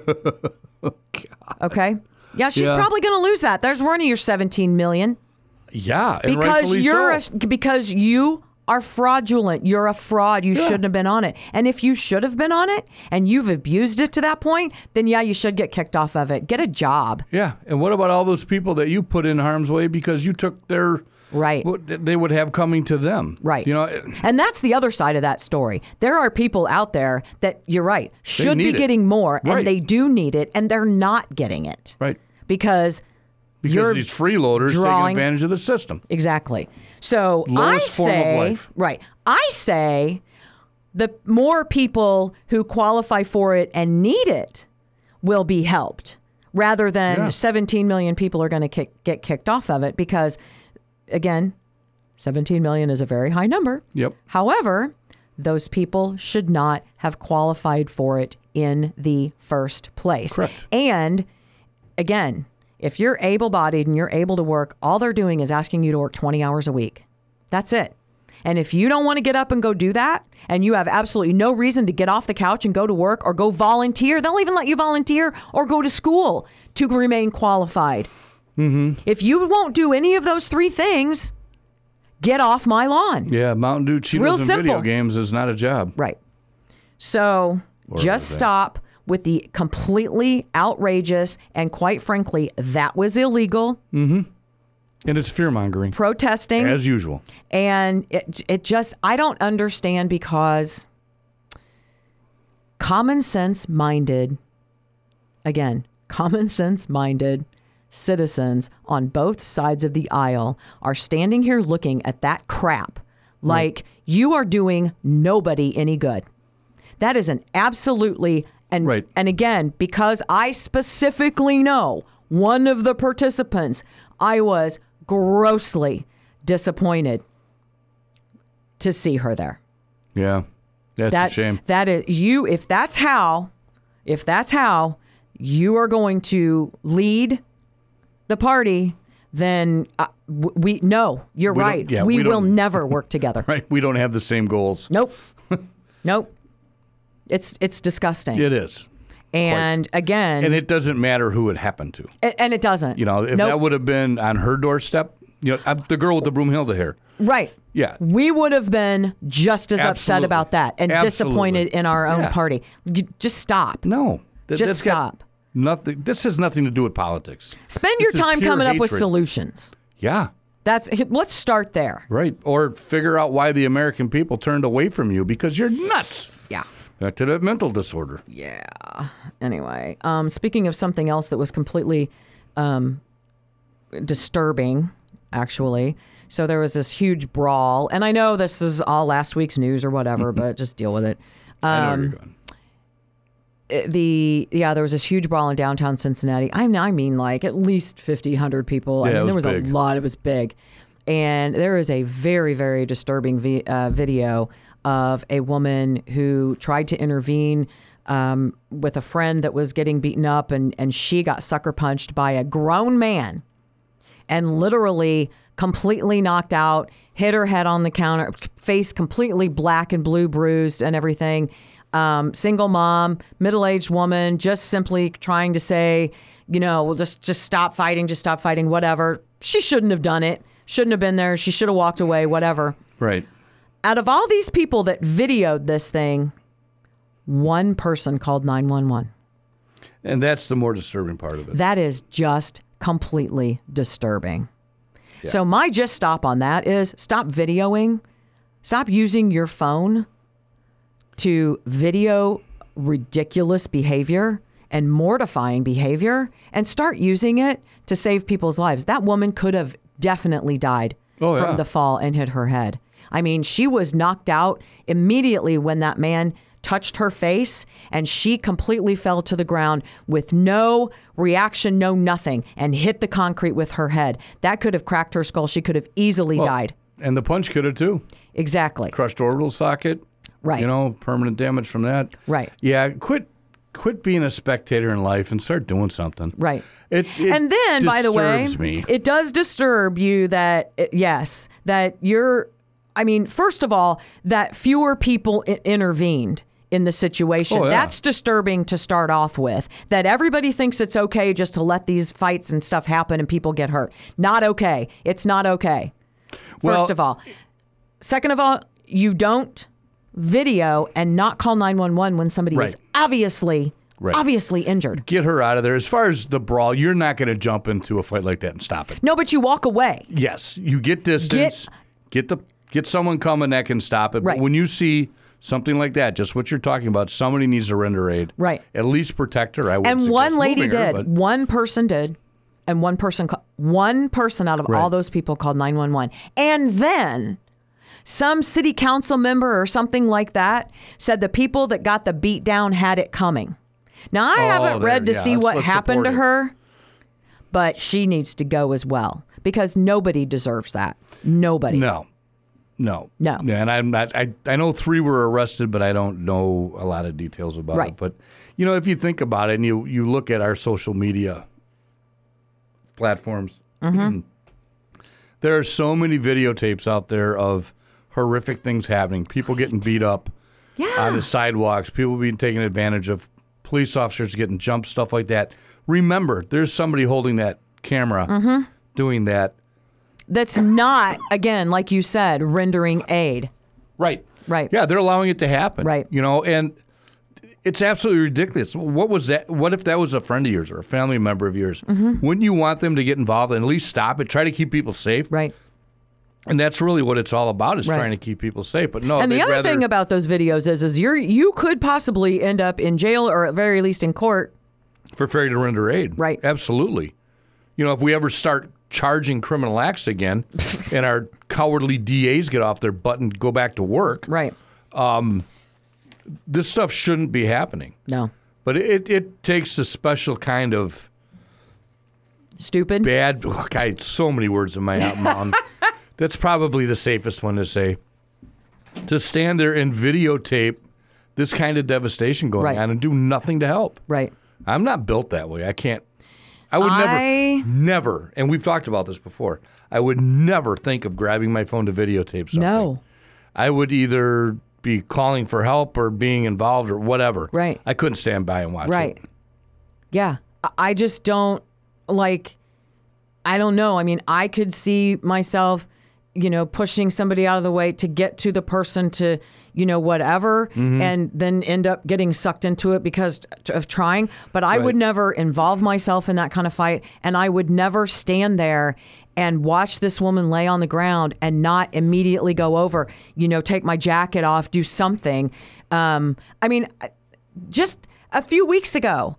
Speaker 8: Okay. Yeah, she's
Speaker 4: Yeah.
Speaker 8: probably going to lose that. There's one of your seventeen million.
Speaker 4: yeah, and
Speaker 8: Because
Speaker 4: rightfully
Speaker 8: you're
Speaker 4: so.
Speaker 8: a, because you are fraudulent. You're a fraud. You
Speaker 4: Yeah.
Speaker 8: shouldn't have been on it. And if you should have been on it and you've abused it to that point, then yeah, you should get kicked off of it. Get a job.
Speaker 4: Yeah, and what about all those people that you put in harm's way because you took their
Speaker 8: Right.
Speaker 4: what they would have coming to them?
Speaker 8: Right.
Speaker 4: You know, it-
Speaker 8: And that's the other side of that story. There are people out there that, you're right, should be
Speaker 4: need it.
Speaker 8: getting more,
Speaker 4: Right.
Speaker 8: and they do need it, and they're not getting it.
Speaker 4: right?
Speaker 8: Because
Speaker 4: Because
Speaker 8: you're
Speaker 4: these freeloaders
Speaker 8: drawing-
Speaker 4: taking advantage of the system.
Speaker 8: Exactly. So
Speaker 4: Lowest
Speaker 8: I
Speaker 4: form of
Speaker 8: say,
Speaker 4: life.
Speaker 8: right. I say the more people who qualify for it and need it will be helped rather than
Speaker 4: Yeah.
Speaker 8: seventeen million people are going to kick, get kicked off of it because, again, seventeen million is a very high number.
Speaker 4: Yep.
Speaker 8: However, those people should not have qualified for it in the first place.
Speaker 4: Correct.
Speaker 8: And again, If you're able-bodied and you're able to work, all they're doing is asking you to work twenty hours a week. That's it. And if you don't want to get up and go do that, and you have absolutely no reason to get off the couch and go to work or go volunteer, they'll even let you volunteer or go to school to remain qualified.
Speaker 4: Mm-hmm.
Speaker 8: If you won't do any of those three things, get off my lawn.
Speaker 4: Yeah, Mountain Dew, Cheetos,
Speaker 8: Real
Speaker 4: and
Speaker 8: simple.
Speaker 4: video games is not a job.
Speaker 8: Right. So
Speaker 4: Or
Speaker 8: just
Speaker 4: that.
Speaker 8: stop with the completely outrageous and, quite frankly, that was illegal.
Speaker 4: Mm-hmm. And it's fear-mongering.
Speaker 8: Protesting.
Speaker 4: As usual.
Speaker 8: And it, it just, I don't understand because common sense minded, again, common sense minded citizens on both sides of the aisle are standing here looking at that crap like right. you are doing nobody any good. That is an absolutely, and
Speaker 4: right.
Speaker 8: and again, because I specifically know one of the participants, I was grossly disappointed to see her there.
Speaker 4: Yeah, that's
Speaker 8: that,
Speaker 4: a shame.
Speaker 8: That is you. If that's how, if that's how you are going to lead the party, then uh, we no, you're
Speaker 4: we
Speaker 8: right.
Speaker 4: Yeah,
Speaker 8: we,
Speaker 4: we
Speaker 8: will never work together.
Speaker 4: Right? We don't have the same goals.
Speaker 8: Nope. Nope. It's it's disgusting.
Speaker 4: It is.
Speaker 8: And
Speaker 4: Quite.
Speaker 8: again,
Speaker 4: and it doesn't matter who it happened to.
Speaker 8: And it doesn't.
Speaker 4: You know, if
Speaker 8: nope.
Speaker 4: that would have been on her doorstep, you know, the girl with the Broomhilda hair.
Speaker 8: Right.
Speaker 4: Yeah.
Speaker 8: We would have been just as
Speaker 4: Absolutely.
Speaker 8: upset about that and
Speaker 4: Absolutely.
Speaker 8: disappointed in our own
Speaker 4: yeah.
Speaker 8: party. You, just stop.
Speaker 4: No. That,
Speaker 8: just
Speaker 4: that's
Speaker 8: stop.
Speaker 4: Nothing. This has nothing to do with politics.
Speaker 8: Spend
Speaker 4: this
Speaker 8: your time coming
Speaker 4: hatred.
Speaker 8: up with solutions.
Speaker 4: Yeah.
Speaker 8: That's let's start there.
Speaker 4: Right. Or figure out why the American people turned away from you because you're nuts.
Speaker 8: Yeah.
Speaker 4: Back to that mental disorder.
Speaker 8: Yeah. Anyway, um, speaking of something else that was completely um, disturbing, actually. So there was this huge brawl, and I know this is all last week's news or whatever, but just deal with it. Um,
Speaker 4: I know where you're going.
Speaker 8: The yeah, there was this huge brawl in downtown Cincinnati. I mean, I mean, like at least fifty, one hundred people.
Speaker 4: Yeah,
Speaker 8: I mean,
Speaker 4: it
Speaker 8: there
Speaker 4: was
Speaker 8: was
Speaker 4: big.
Speaker 8: a lot. It was big, and there is a very, very disturbing vi- uh, video of a woman who tried to intervene um, with a friend that was getting beaten up, and and she got sucker punched by a grown man, and literally completely knocked out, hit her head on the counter, face completely black and blue, bruised, and everything. Um, single mom, middle-aged woman, just simply trying to say, you know, well, just just stop fighting, just stop fighting, whatever. She shouldn't have done it. Shouldn't have been there. She should have walked away, whatever.
Speaker 4: Right.
Speaker 8: Out of all these people that videoed this thing, one person called nine one one.
Speaker 4: And that's the more disturbing part of it.
Speaker 8: That is just completely disturbing. Yeah. So my just stop on that is stop videoing. Stop using your phone to video ridiculous behavior and mortifying behavior and start using it to save people's lives. That woman could have definitely died
Speaker 4: oh,
Speaker 8: from
Speaker 4: yeah.
Speaker 8: the fall and hit her head. I mean, she was knocked out immediately when that man touched her face, and she completely fell to the ground with no reaction, no nothing, and hit the concrete with her head. That could have cracked her skull. She could have easily
Speaker 4: well,
Speaker 8: died.
Speaker 4: And the punch could have too.
Speaker 8: Exactly.
Speaker 4: Crushed orbital socket.
Speaker 8: Right.
Speaker 4: You know, permanent damage from that.
Speaker 8: Right.
Speaker 4: Yeah, quit quit being a spectator in life and start doing something.
Speaker 8: Right.
Speaker 4: It, it
Speaker 8: and then, by the way,
Speaker 4: disturbs me.
Speaker 8: It does disturb you that, yes, that you're, I mean, first of all, that fewer people I- intervened in the situation.
Speaker 4: Oh, yeah.
Speaker 8: That's disturbing to start off with. That everybody thinks it's okay just to let these fights and stuff happen and people get hurt. Not okay. It's not okay. First
Speaker 4: Well,
Speaker 8: of all. Second of all, you don't video and not call nine one one when somebody
Speaker 4: Right.
Speaker 8: is obviously,
Speaker 4: Right.
Speaker 8: obviously injured.
Speaker 4: Get her out of there. As far as the brawl, you're not going to jump into a fight like that and stop it.
Speaker 8: No, but you walk away.
Speaker 4: Yes, you get distance. Get, the get someone coming that can stop it.
Speaker 8: Right.
Speaker 4: But when you see something like that, just what you're talking about, somebody needs to render aid.
Speaker 8: Right.
Speaker 4: At least protect her. I would
Speaker 8: And
Speaker 4: suggest
Speaker 8: one lady
Speaker 4: moving her,
Speaker 8: did.
Speaker 4: but-
Speaker 8: One person did. And one person, ca- one person out of
Speaker 4: Right.
Speaker 8: all those people called nine one one. And then some city council member or something like that said the people that got the beat down had it coming. Now, I
Speaker 4: Oh,
Speaker 8: haven't
Speaker 4: there-
Speaker 8: read to
Speaker 4: yeah,
Speaker 8: see
Speaker 4: let's-
Speaker 8: what
Speaker 4: let's
Speaker 8: happened to
Speaker 4: support it.
Speaker 8: her, but she needs to go as well because nobody deserves that. Nobody.
Speaker 4: No. No.
Speaker 8: No.
Speaker 4: Yeah, and I'm not. I, I know three were arrested, but I don't know a lot of details about
Speaker 8: Right.
Speaker 4: it. But, you know, if you think about it and you, you look at our social media platforms.
Speaker 8: Mm-hmm.
Speaker 4: There are so many videotapes out there of horrific things happening. People getting beat up
Speaker 8: Yeah.
Speaker 4: on the sidewalks. People being taken advantage of. Police officers getting jumped, stuff like that. Remember, there's somebody holding that camera
Speaker 8: Mm-hmm.
Speaker 4: doing that.
Speaker 8: That's not, again, like you said, rendering aid.
Speaker 4: Right.
Speaker 8: Right.
Speaker 4: Yeah, they're allowing it to happen.
Speaker 8: Right.
Speaker 4: You know, and it's absolutely ridiculous. What was that? What if that was a friend of yours or a family member of yours?
Speaker 8: Mm-hmm.
Speaker 4: Wouldn't you want them to get involved and at least stop it, try to keep people safe?
Speaker 8: Right.
Speaker 4: And that's really what it's all about, is
Speaker 8: Right.
Speaker 4: trying to keep people safe. But no,
Speaker 8: And the
Speaker 4: they'd
Speaker 8: other
Speaker 4: rather,
Speaker 8: thing about those videos is, is you're you could possibly end up in jail or at very least in court.
Speaker 4: for failure to render aid.
Speaker 8: Right.
Speaker 4: Absolutely. You know, if we ever start charging criminal acts again and our cowardly D As get off their butt and go back to work,
Speaker 8: Right.
Speaker 4: this stuff shouldn't be happening.
Speaker 8: No.
Speaker 4: But it, it takes a special kind of
Speaker 8: Stupid.
Speaker 4: bad. Oh, God, so many words in my mouth. That's probably the safest one to say. To stand there and videotape this kind of devastation going
Speaker 8: Right.
Speaker 4: on and do nothing to help.
Speaker 8: Right.
Speaker 4: I'm not built that way. I can't. I would
Speaker 8: I-
Speaker 4: never, never, and we've talked about this before, I would never think of grabbing my phone to videotape something.
Speaker 8: No.
Speaker 4: I would either be calling for help or being involved or whatever.
Speaker 8: Right.
Speaker 4: I couldn't stand by and watch
Speaker 8: Right.
Speaker 4: it.
Speaker 8: Yeah. I- I just don't like, I don't know. I mean, I could see myself, you know, pushing somebody out of the way to get to the person to, you know, whatever,
Speaker 4: Mm-hmm.
Speaker 8: and then end up getting sucked into it because t- of trying. But I would
Speaker 4: Right.
Speaker 8: never involve myself in that kind of fight. And I would never stand there and watch this woman lay on the ground and not immediately go over, you know, take my jacket off, do something. Um, I mean, just a few weeks ago,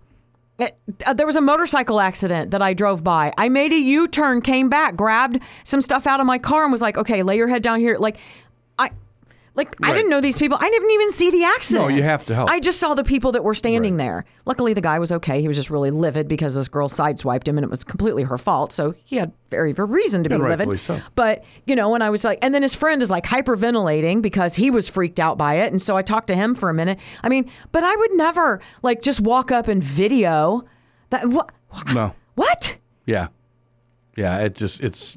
Speaker 8: Uh, there was a motorcycle accident that I drove by. I made a U-turn, came back, grabbed some stuff out of my car and was like, okay, lay your head down here. Like, I like I
Speaker 4: Right.
Speaker 8: didn't know these people. I didn't even see the accident.
Speaker 4: No, you have to help.
Speaker 8: I just saw the people that were standing
Speaker 4: Right.
Speaker 8: there. Luckily, the guy was okay. He was just really livid because this girl sideswiped him and it was completely her fault. So he had very good reason to be
Speaker 4: And
Speaker 8: livid.
Speaker 4: rightfully so.
Speaker 8: But, you know, when I was like, and then his friend is like hyperventilating because he was freaked out by it. And so I talked to him for a minute. I mean, but I would never like just walk up and video that. What?
Speaker 4: No.
Speaker 8: What?
Speaker 4: Yeah. Yeah, it just, it's,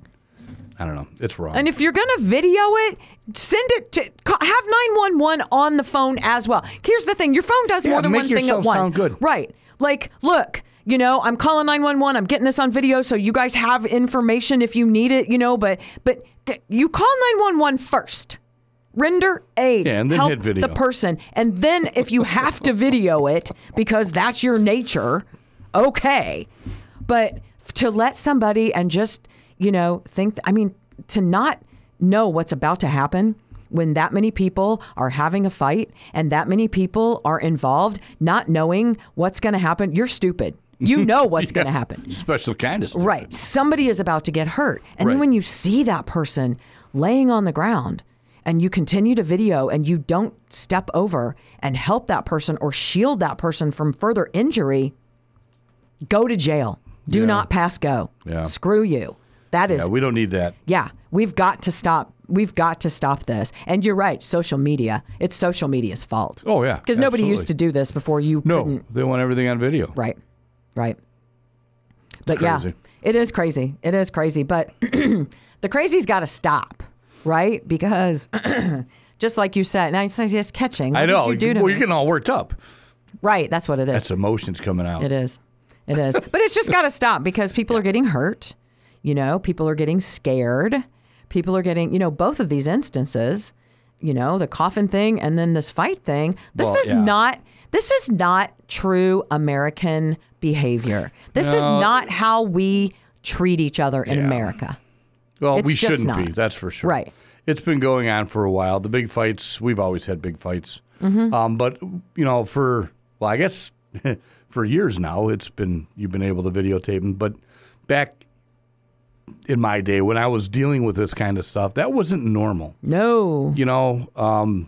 Speaker 4: I don't know. It's wrong.
Speaker 8: And if you're going to video it, send it to, ca- have nine one one on the phone as well. Here's the thing. Your phone does
Speaker 4: Yeah,
Speaker 8: more than
Speaker 4: make
Speaker 8: one thing at
Speaker 4: yourself
Speaker 8: once.
Speaker 4: sound good.
Speaker 8: Right. Like, look, you know, I'm calling nine one one. I'm getting this on video so you guys have information if you need it, you know, but, but you call nine one one first. Render aid.
Speaker 4: Yeah, and then
Speaker 8: help
Speaker 4: hit video.
Speaker 8: the person. And then if you have to video it because that's your nature, okay. But to let somebody and just, you know, think, I mean, to not know what's about to happen when that many people are having a fight and that many people are involved, not knowing what's going to happen, you're stupid. You know what's
Speaker 4: Yeah.
Speaker 8: going to happen.
Speaker 4: Special kind of stuff.
Speaker 8: Right. Somebody is about to get hurt. And then
Speaker 4: Right.
Speaker 8: when you see that person laying on the ground and you continue to video and you don't step over and help that person or shield that person from further injury, go to jail. Do
Speaker 4: Yeah.
Speaker 8: not pass go.
Speaker 4: Yeah.
Speaker 8: Screw you. That is
Speaker 4: Yeah, we don't need that.
Speaker 8: yeah, we've got to stop. We've got to stop this. And you're right, social media. It's social media's fault.
Speaker 4: Oh, yeah,
Speaker 8: Because nobody used
Speaker 4: absolutely.
Speaker 8: to do this before you
Speaker 4: No,
Speaker 8: couldn't.
Speaker 4: they want everything on video.
Speaker 8: Right. Right. But yeah,
Speaker 4: crazy.
Speaker 8: it is crazy. It is crazy. But the crazy's got to stop, right? Because just like you said, now it's just catching. What
Speaker 4: I know.
Speaker 8: Did you do to
Speaker 4: well,
Speaker 8: me?
Speaker 4: you're getting all worked up.
Speaker 8: Right. That's what it is.
Speaker 4: That's emotions coming out.
Speaker 8: It is. It is. But it's just got to stop because people are getting hurt. You know, people are getting scared. People are getting, you know, both of these instances, you know, the coffin thing and then this fight thing. This
Speaker 4: Well,
Speaker 8: is
Speaker 4: yeah.
Speaker 8: not, this is not true American behavior. This is
Speaker 4: No.
Speaker 8: not how we treat each other in
Speaker 4: Yeah.
Speaker 8: America.
Speaker 4: Well,
Speaker 8: It's
Speaker 4: we
Speaker 8: just
Speaker 4: shouldn't be.
Speaker 8: not.
Speaker 4: That's for sure.
Speaker 8: Right.
Speaker 4: It's been going on for a while. The big fights, we've always had big fights.
Speaker 8: Mm-hmm.
Speaker 4: Um, but, you know, for, well, I guess for years now, it's been, you've been able to videotape them. But back in my day when I was dealing with this kind of stuff, that wasn't normal.
Speaker 8: No.
Speaker 4: You know, um,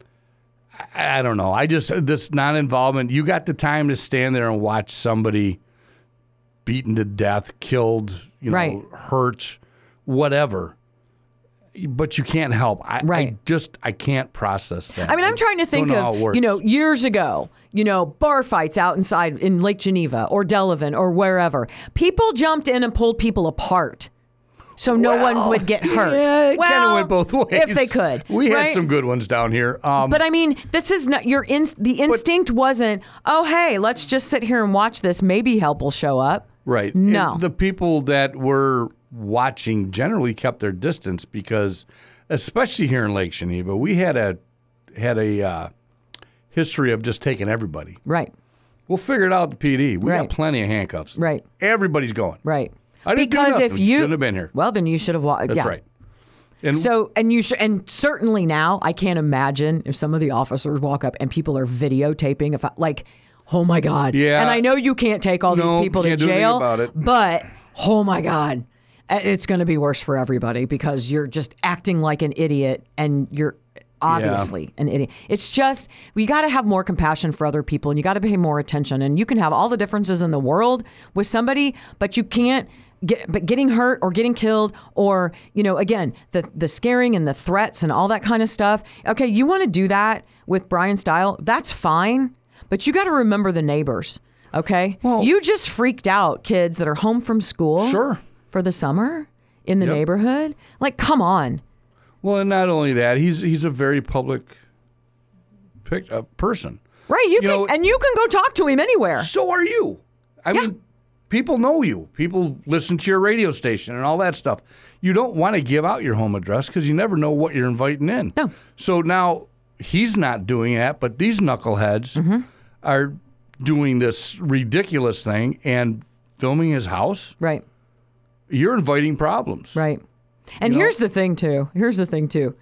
Speaker 4: I, I don't know. I just, this non-involvement, you got the time to stand there and watch somebody beaten to death, killed, you know,
Speaker 8: Right.
Speaker 4: hurt, whatever. but you can't help. I,
Speaker 8: Right.
Speaker 4: I just I can't process that.
Speaker 8: I mean, I'm trying to think
Speaker 4: Don't know how it
Speaker 8: of,
Speaker 4: works.
Speaker 8: you know, years ago, you know, bar fights out inside in Lake Geneva or Delavan or wherever. People jumped in and pulled people apart so no
Speaker 4: Well,
Speaker 8: one would get hurt.
Speaker 4: Yeah, it kind
Speaker 8: Well,
Speaker 4: of went both ways.
Speaker 8: If they could.
Speaker 4: We
Speaker 8: right?
Speaker 4: had some good ones down here. Um,
Speaker 8: But I mean, this is not your in, the instinct wasn't, oh, hey, let's just sit here and watch this. Maybe help will show up.
Speaker 4: right.
Speaker 8: No.
Speaker 4: And the people that were watching generally kept their distance because, especially here in Lake Geneva, we had a had a uh, history of just taking everybody.
Speaker 8: Right.
Speaker 4: We'll figure it out at the P D. We
Speaker 8: Right.
Speaker 4: got plenty of handcuffs.
Speaker 8: Right.
Speaker 4: Everybody's going.
Speaker 8: Right.
Speaker 4: I didn't do
Speaker 8: because
Speaker 4: nothing.
Speaker 8: if you
Speaker 4: Shouldn't have been here.
Speaker 8: Well, then you should have walked.
Speaker 4: That's
Speaker 8: yeah.
Speaker 4: right. And
Speaker 8: So, and you should, and certainly now, I can't imagine if some of the officers walk up and people are videotaping. If I, like, oh my God.
Speaker 4: Yeah.
Speaker 8: And I know you can't take all
Speaker 4: No,
Speaker 8: these people to
Speaker 4: can't do anything
Speaker 8: jail,
Speaker 4: about it.
Speaker 8: but oh my God, it's going to be worse for everybody because you're just acting like an idiot and you're obviously an idiot. It's just, we got to have more compassion for other people and you got to pay more attention. And you can have all the differences in the world with somebody, but you can't. Get, but getting hurt or getting killed or, you know, again, the the scaring and the threats and all that kind of stuff. Okay, you want to do that with Brian Style, that's fine. But you got to remember the neighbors, okay?
Speaker 4: Well-
Speaker 8: you just freaked out kids that are home from school
Speaker 4: Sure.
Speaker 8: for the summer in the
Speaker 4: Yep.
Speaker 8: neighborhood. Like, come on.
Speaker 4: well, and not only that, he's he's a very public pic, uh, person.
Speaker 8: Right, you,
Speaker 4: You
Speaker 8: can,
Speaker 4: know-
Speaker 8: and you can go talk to him anywhere.
Speaker 4: So are you. I
Speaker 8: Yeah.
Speaker 4: mean, people know you. People listen to your radio station and all that stuff. You don't want to give out your home address because you never know what you're inviting in.
Speaker 8: No.
Speaker 4: So now he's not doing that, but these knuckleheads
Speaker 8: Mm-hmm.
Speaker 4: are doing this ridiculous thing and filming his house.
Speaker 8: Right,
Speaker 4: You're inviting problems.
Speaker 8: right. And
Speaker 4: You know-
Speaker 8: here's the thing, too. Here's the thing, too.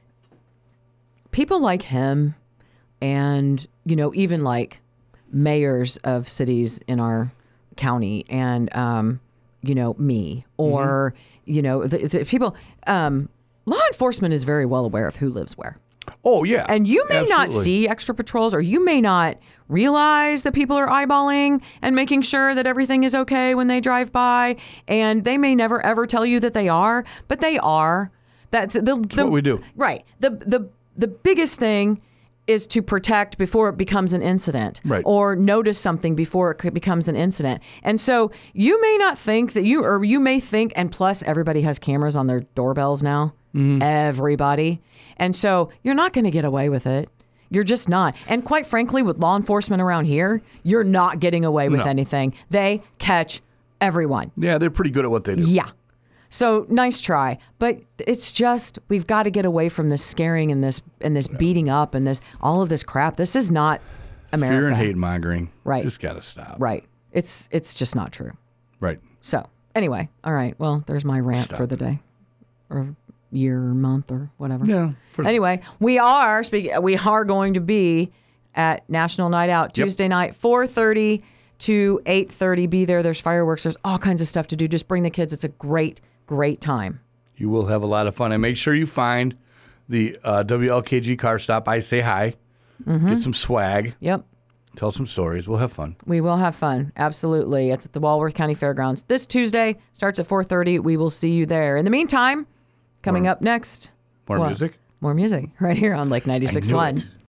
Speaker 8: People like him and, you know, even like mayors of cities in our county and, um, you know, me or, you know, the, the people, um, law enforcement is very well aware of who lives where.
Speaker 4: Oh, yeah.
Speaker 8: And you may not
Speaker 4: Absolutely.
Speaker 8: see extra patrols or you may not realize that people are eyeballing and making sure that everything is okay when they drive by. And they may never, ever tell you that they are, but they are. That's, the,
Speaker 4: That's
Speaker 8: the,
Speaker 4: what we do.
Speaker 8: Right. The, the, the biggest thing is to protect before it becomes an incident
Speaker 4: Right.
Speaker 8: or notice something before it could- becomes an incident. And so you may not think that you, or you may think, and plus everybody has cameras on their doorbells now,
Speaker 4: Mm-hmm.
Speaker 8: everybody. And so you're not going to get away with it. You're just not. And quite frankly, with law enforcement around here, you're not getting away with
Speaker 4: No.
Speaker 8: anything. They catch everyone.
Speaker 4: Yeah, they're pretty good at what they do.
Speaker 8: Yeah. So nice try, but it's just we've got to get away from this scaring and this and this beating up and this all of this crap. This is not America.
Speaker 4: Fear and hate mongering.
Speaker 8: Right.
Speaker 4: Just got to stop.
Speaker 8: Right. It's it's just not true.
Speaker 4: Right.
Speaker 8: So anyway, all right. Well, there's my rant
Speaker 4: Stop
Speaker 8: for the day, or year, or month, or whatever.
Speaker 4: Yeah. For-
Speaker 8: Anyway, we are speaking. We are going to be at National Night Out
Speaker 4: Yep.
Speaker 8: Tuesday night, four thirty to eight thirty. Be there. There's fireworks. There's all kinds of stuff to do. Just bring the kids. It's a great, great time.
Speaker 4: You will have a lot of fun. And make sure you find the uh, W L K G car stop. I say hi.
Speaker 8: Mm-hmm.
Speaker 4: Get some swag.
Speaker 8: Yep.
Speaker 4: Tell some stories. We'll have fun.
Speaker 8: We will have fun. Absolutely. It's at the Walworth County Fairgrounds. This Tuesday starts at four thirty. We will see you there. In the meantime, coming
Speaker 4: More-
Speaker 8: up next.
Speaker 4: More
Speaker 8: what?
Speaker 4: music?
Speaker 8: More music right here on Lake ninety-six
Speaker 4: I
Speaker 8: point one.
Speaker 4: knew it.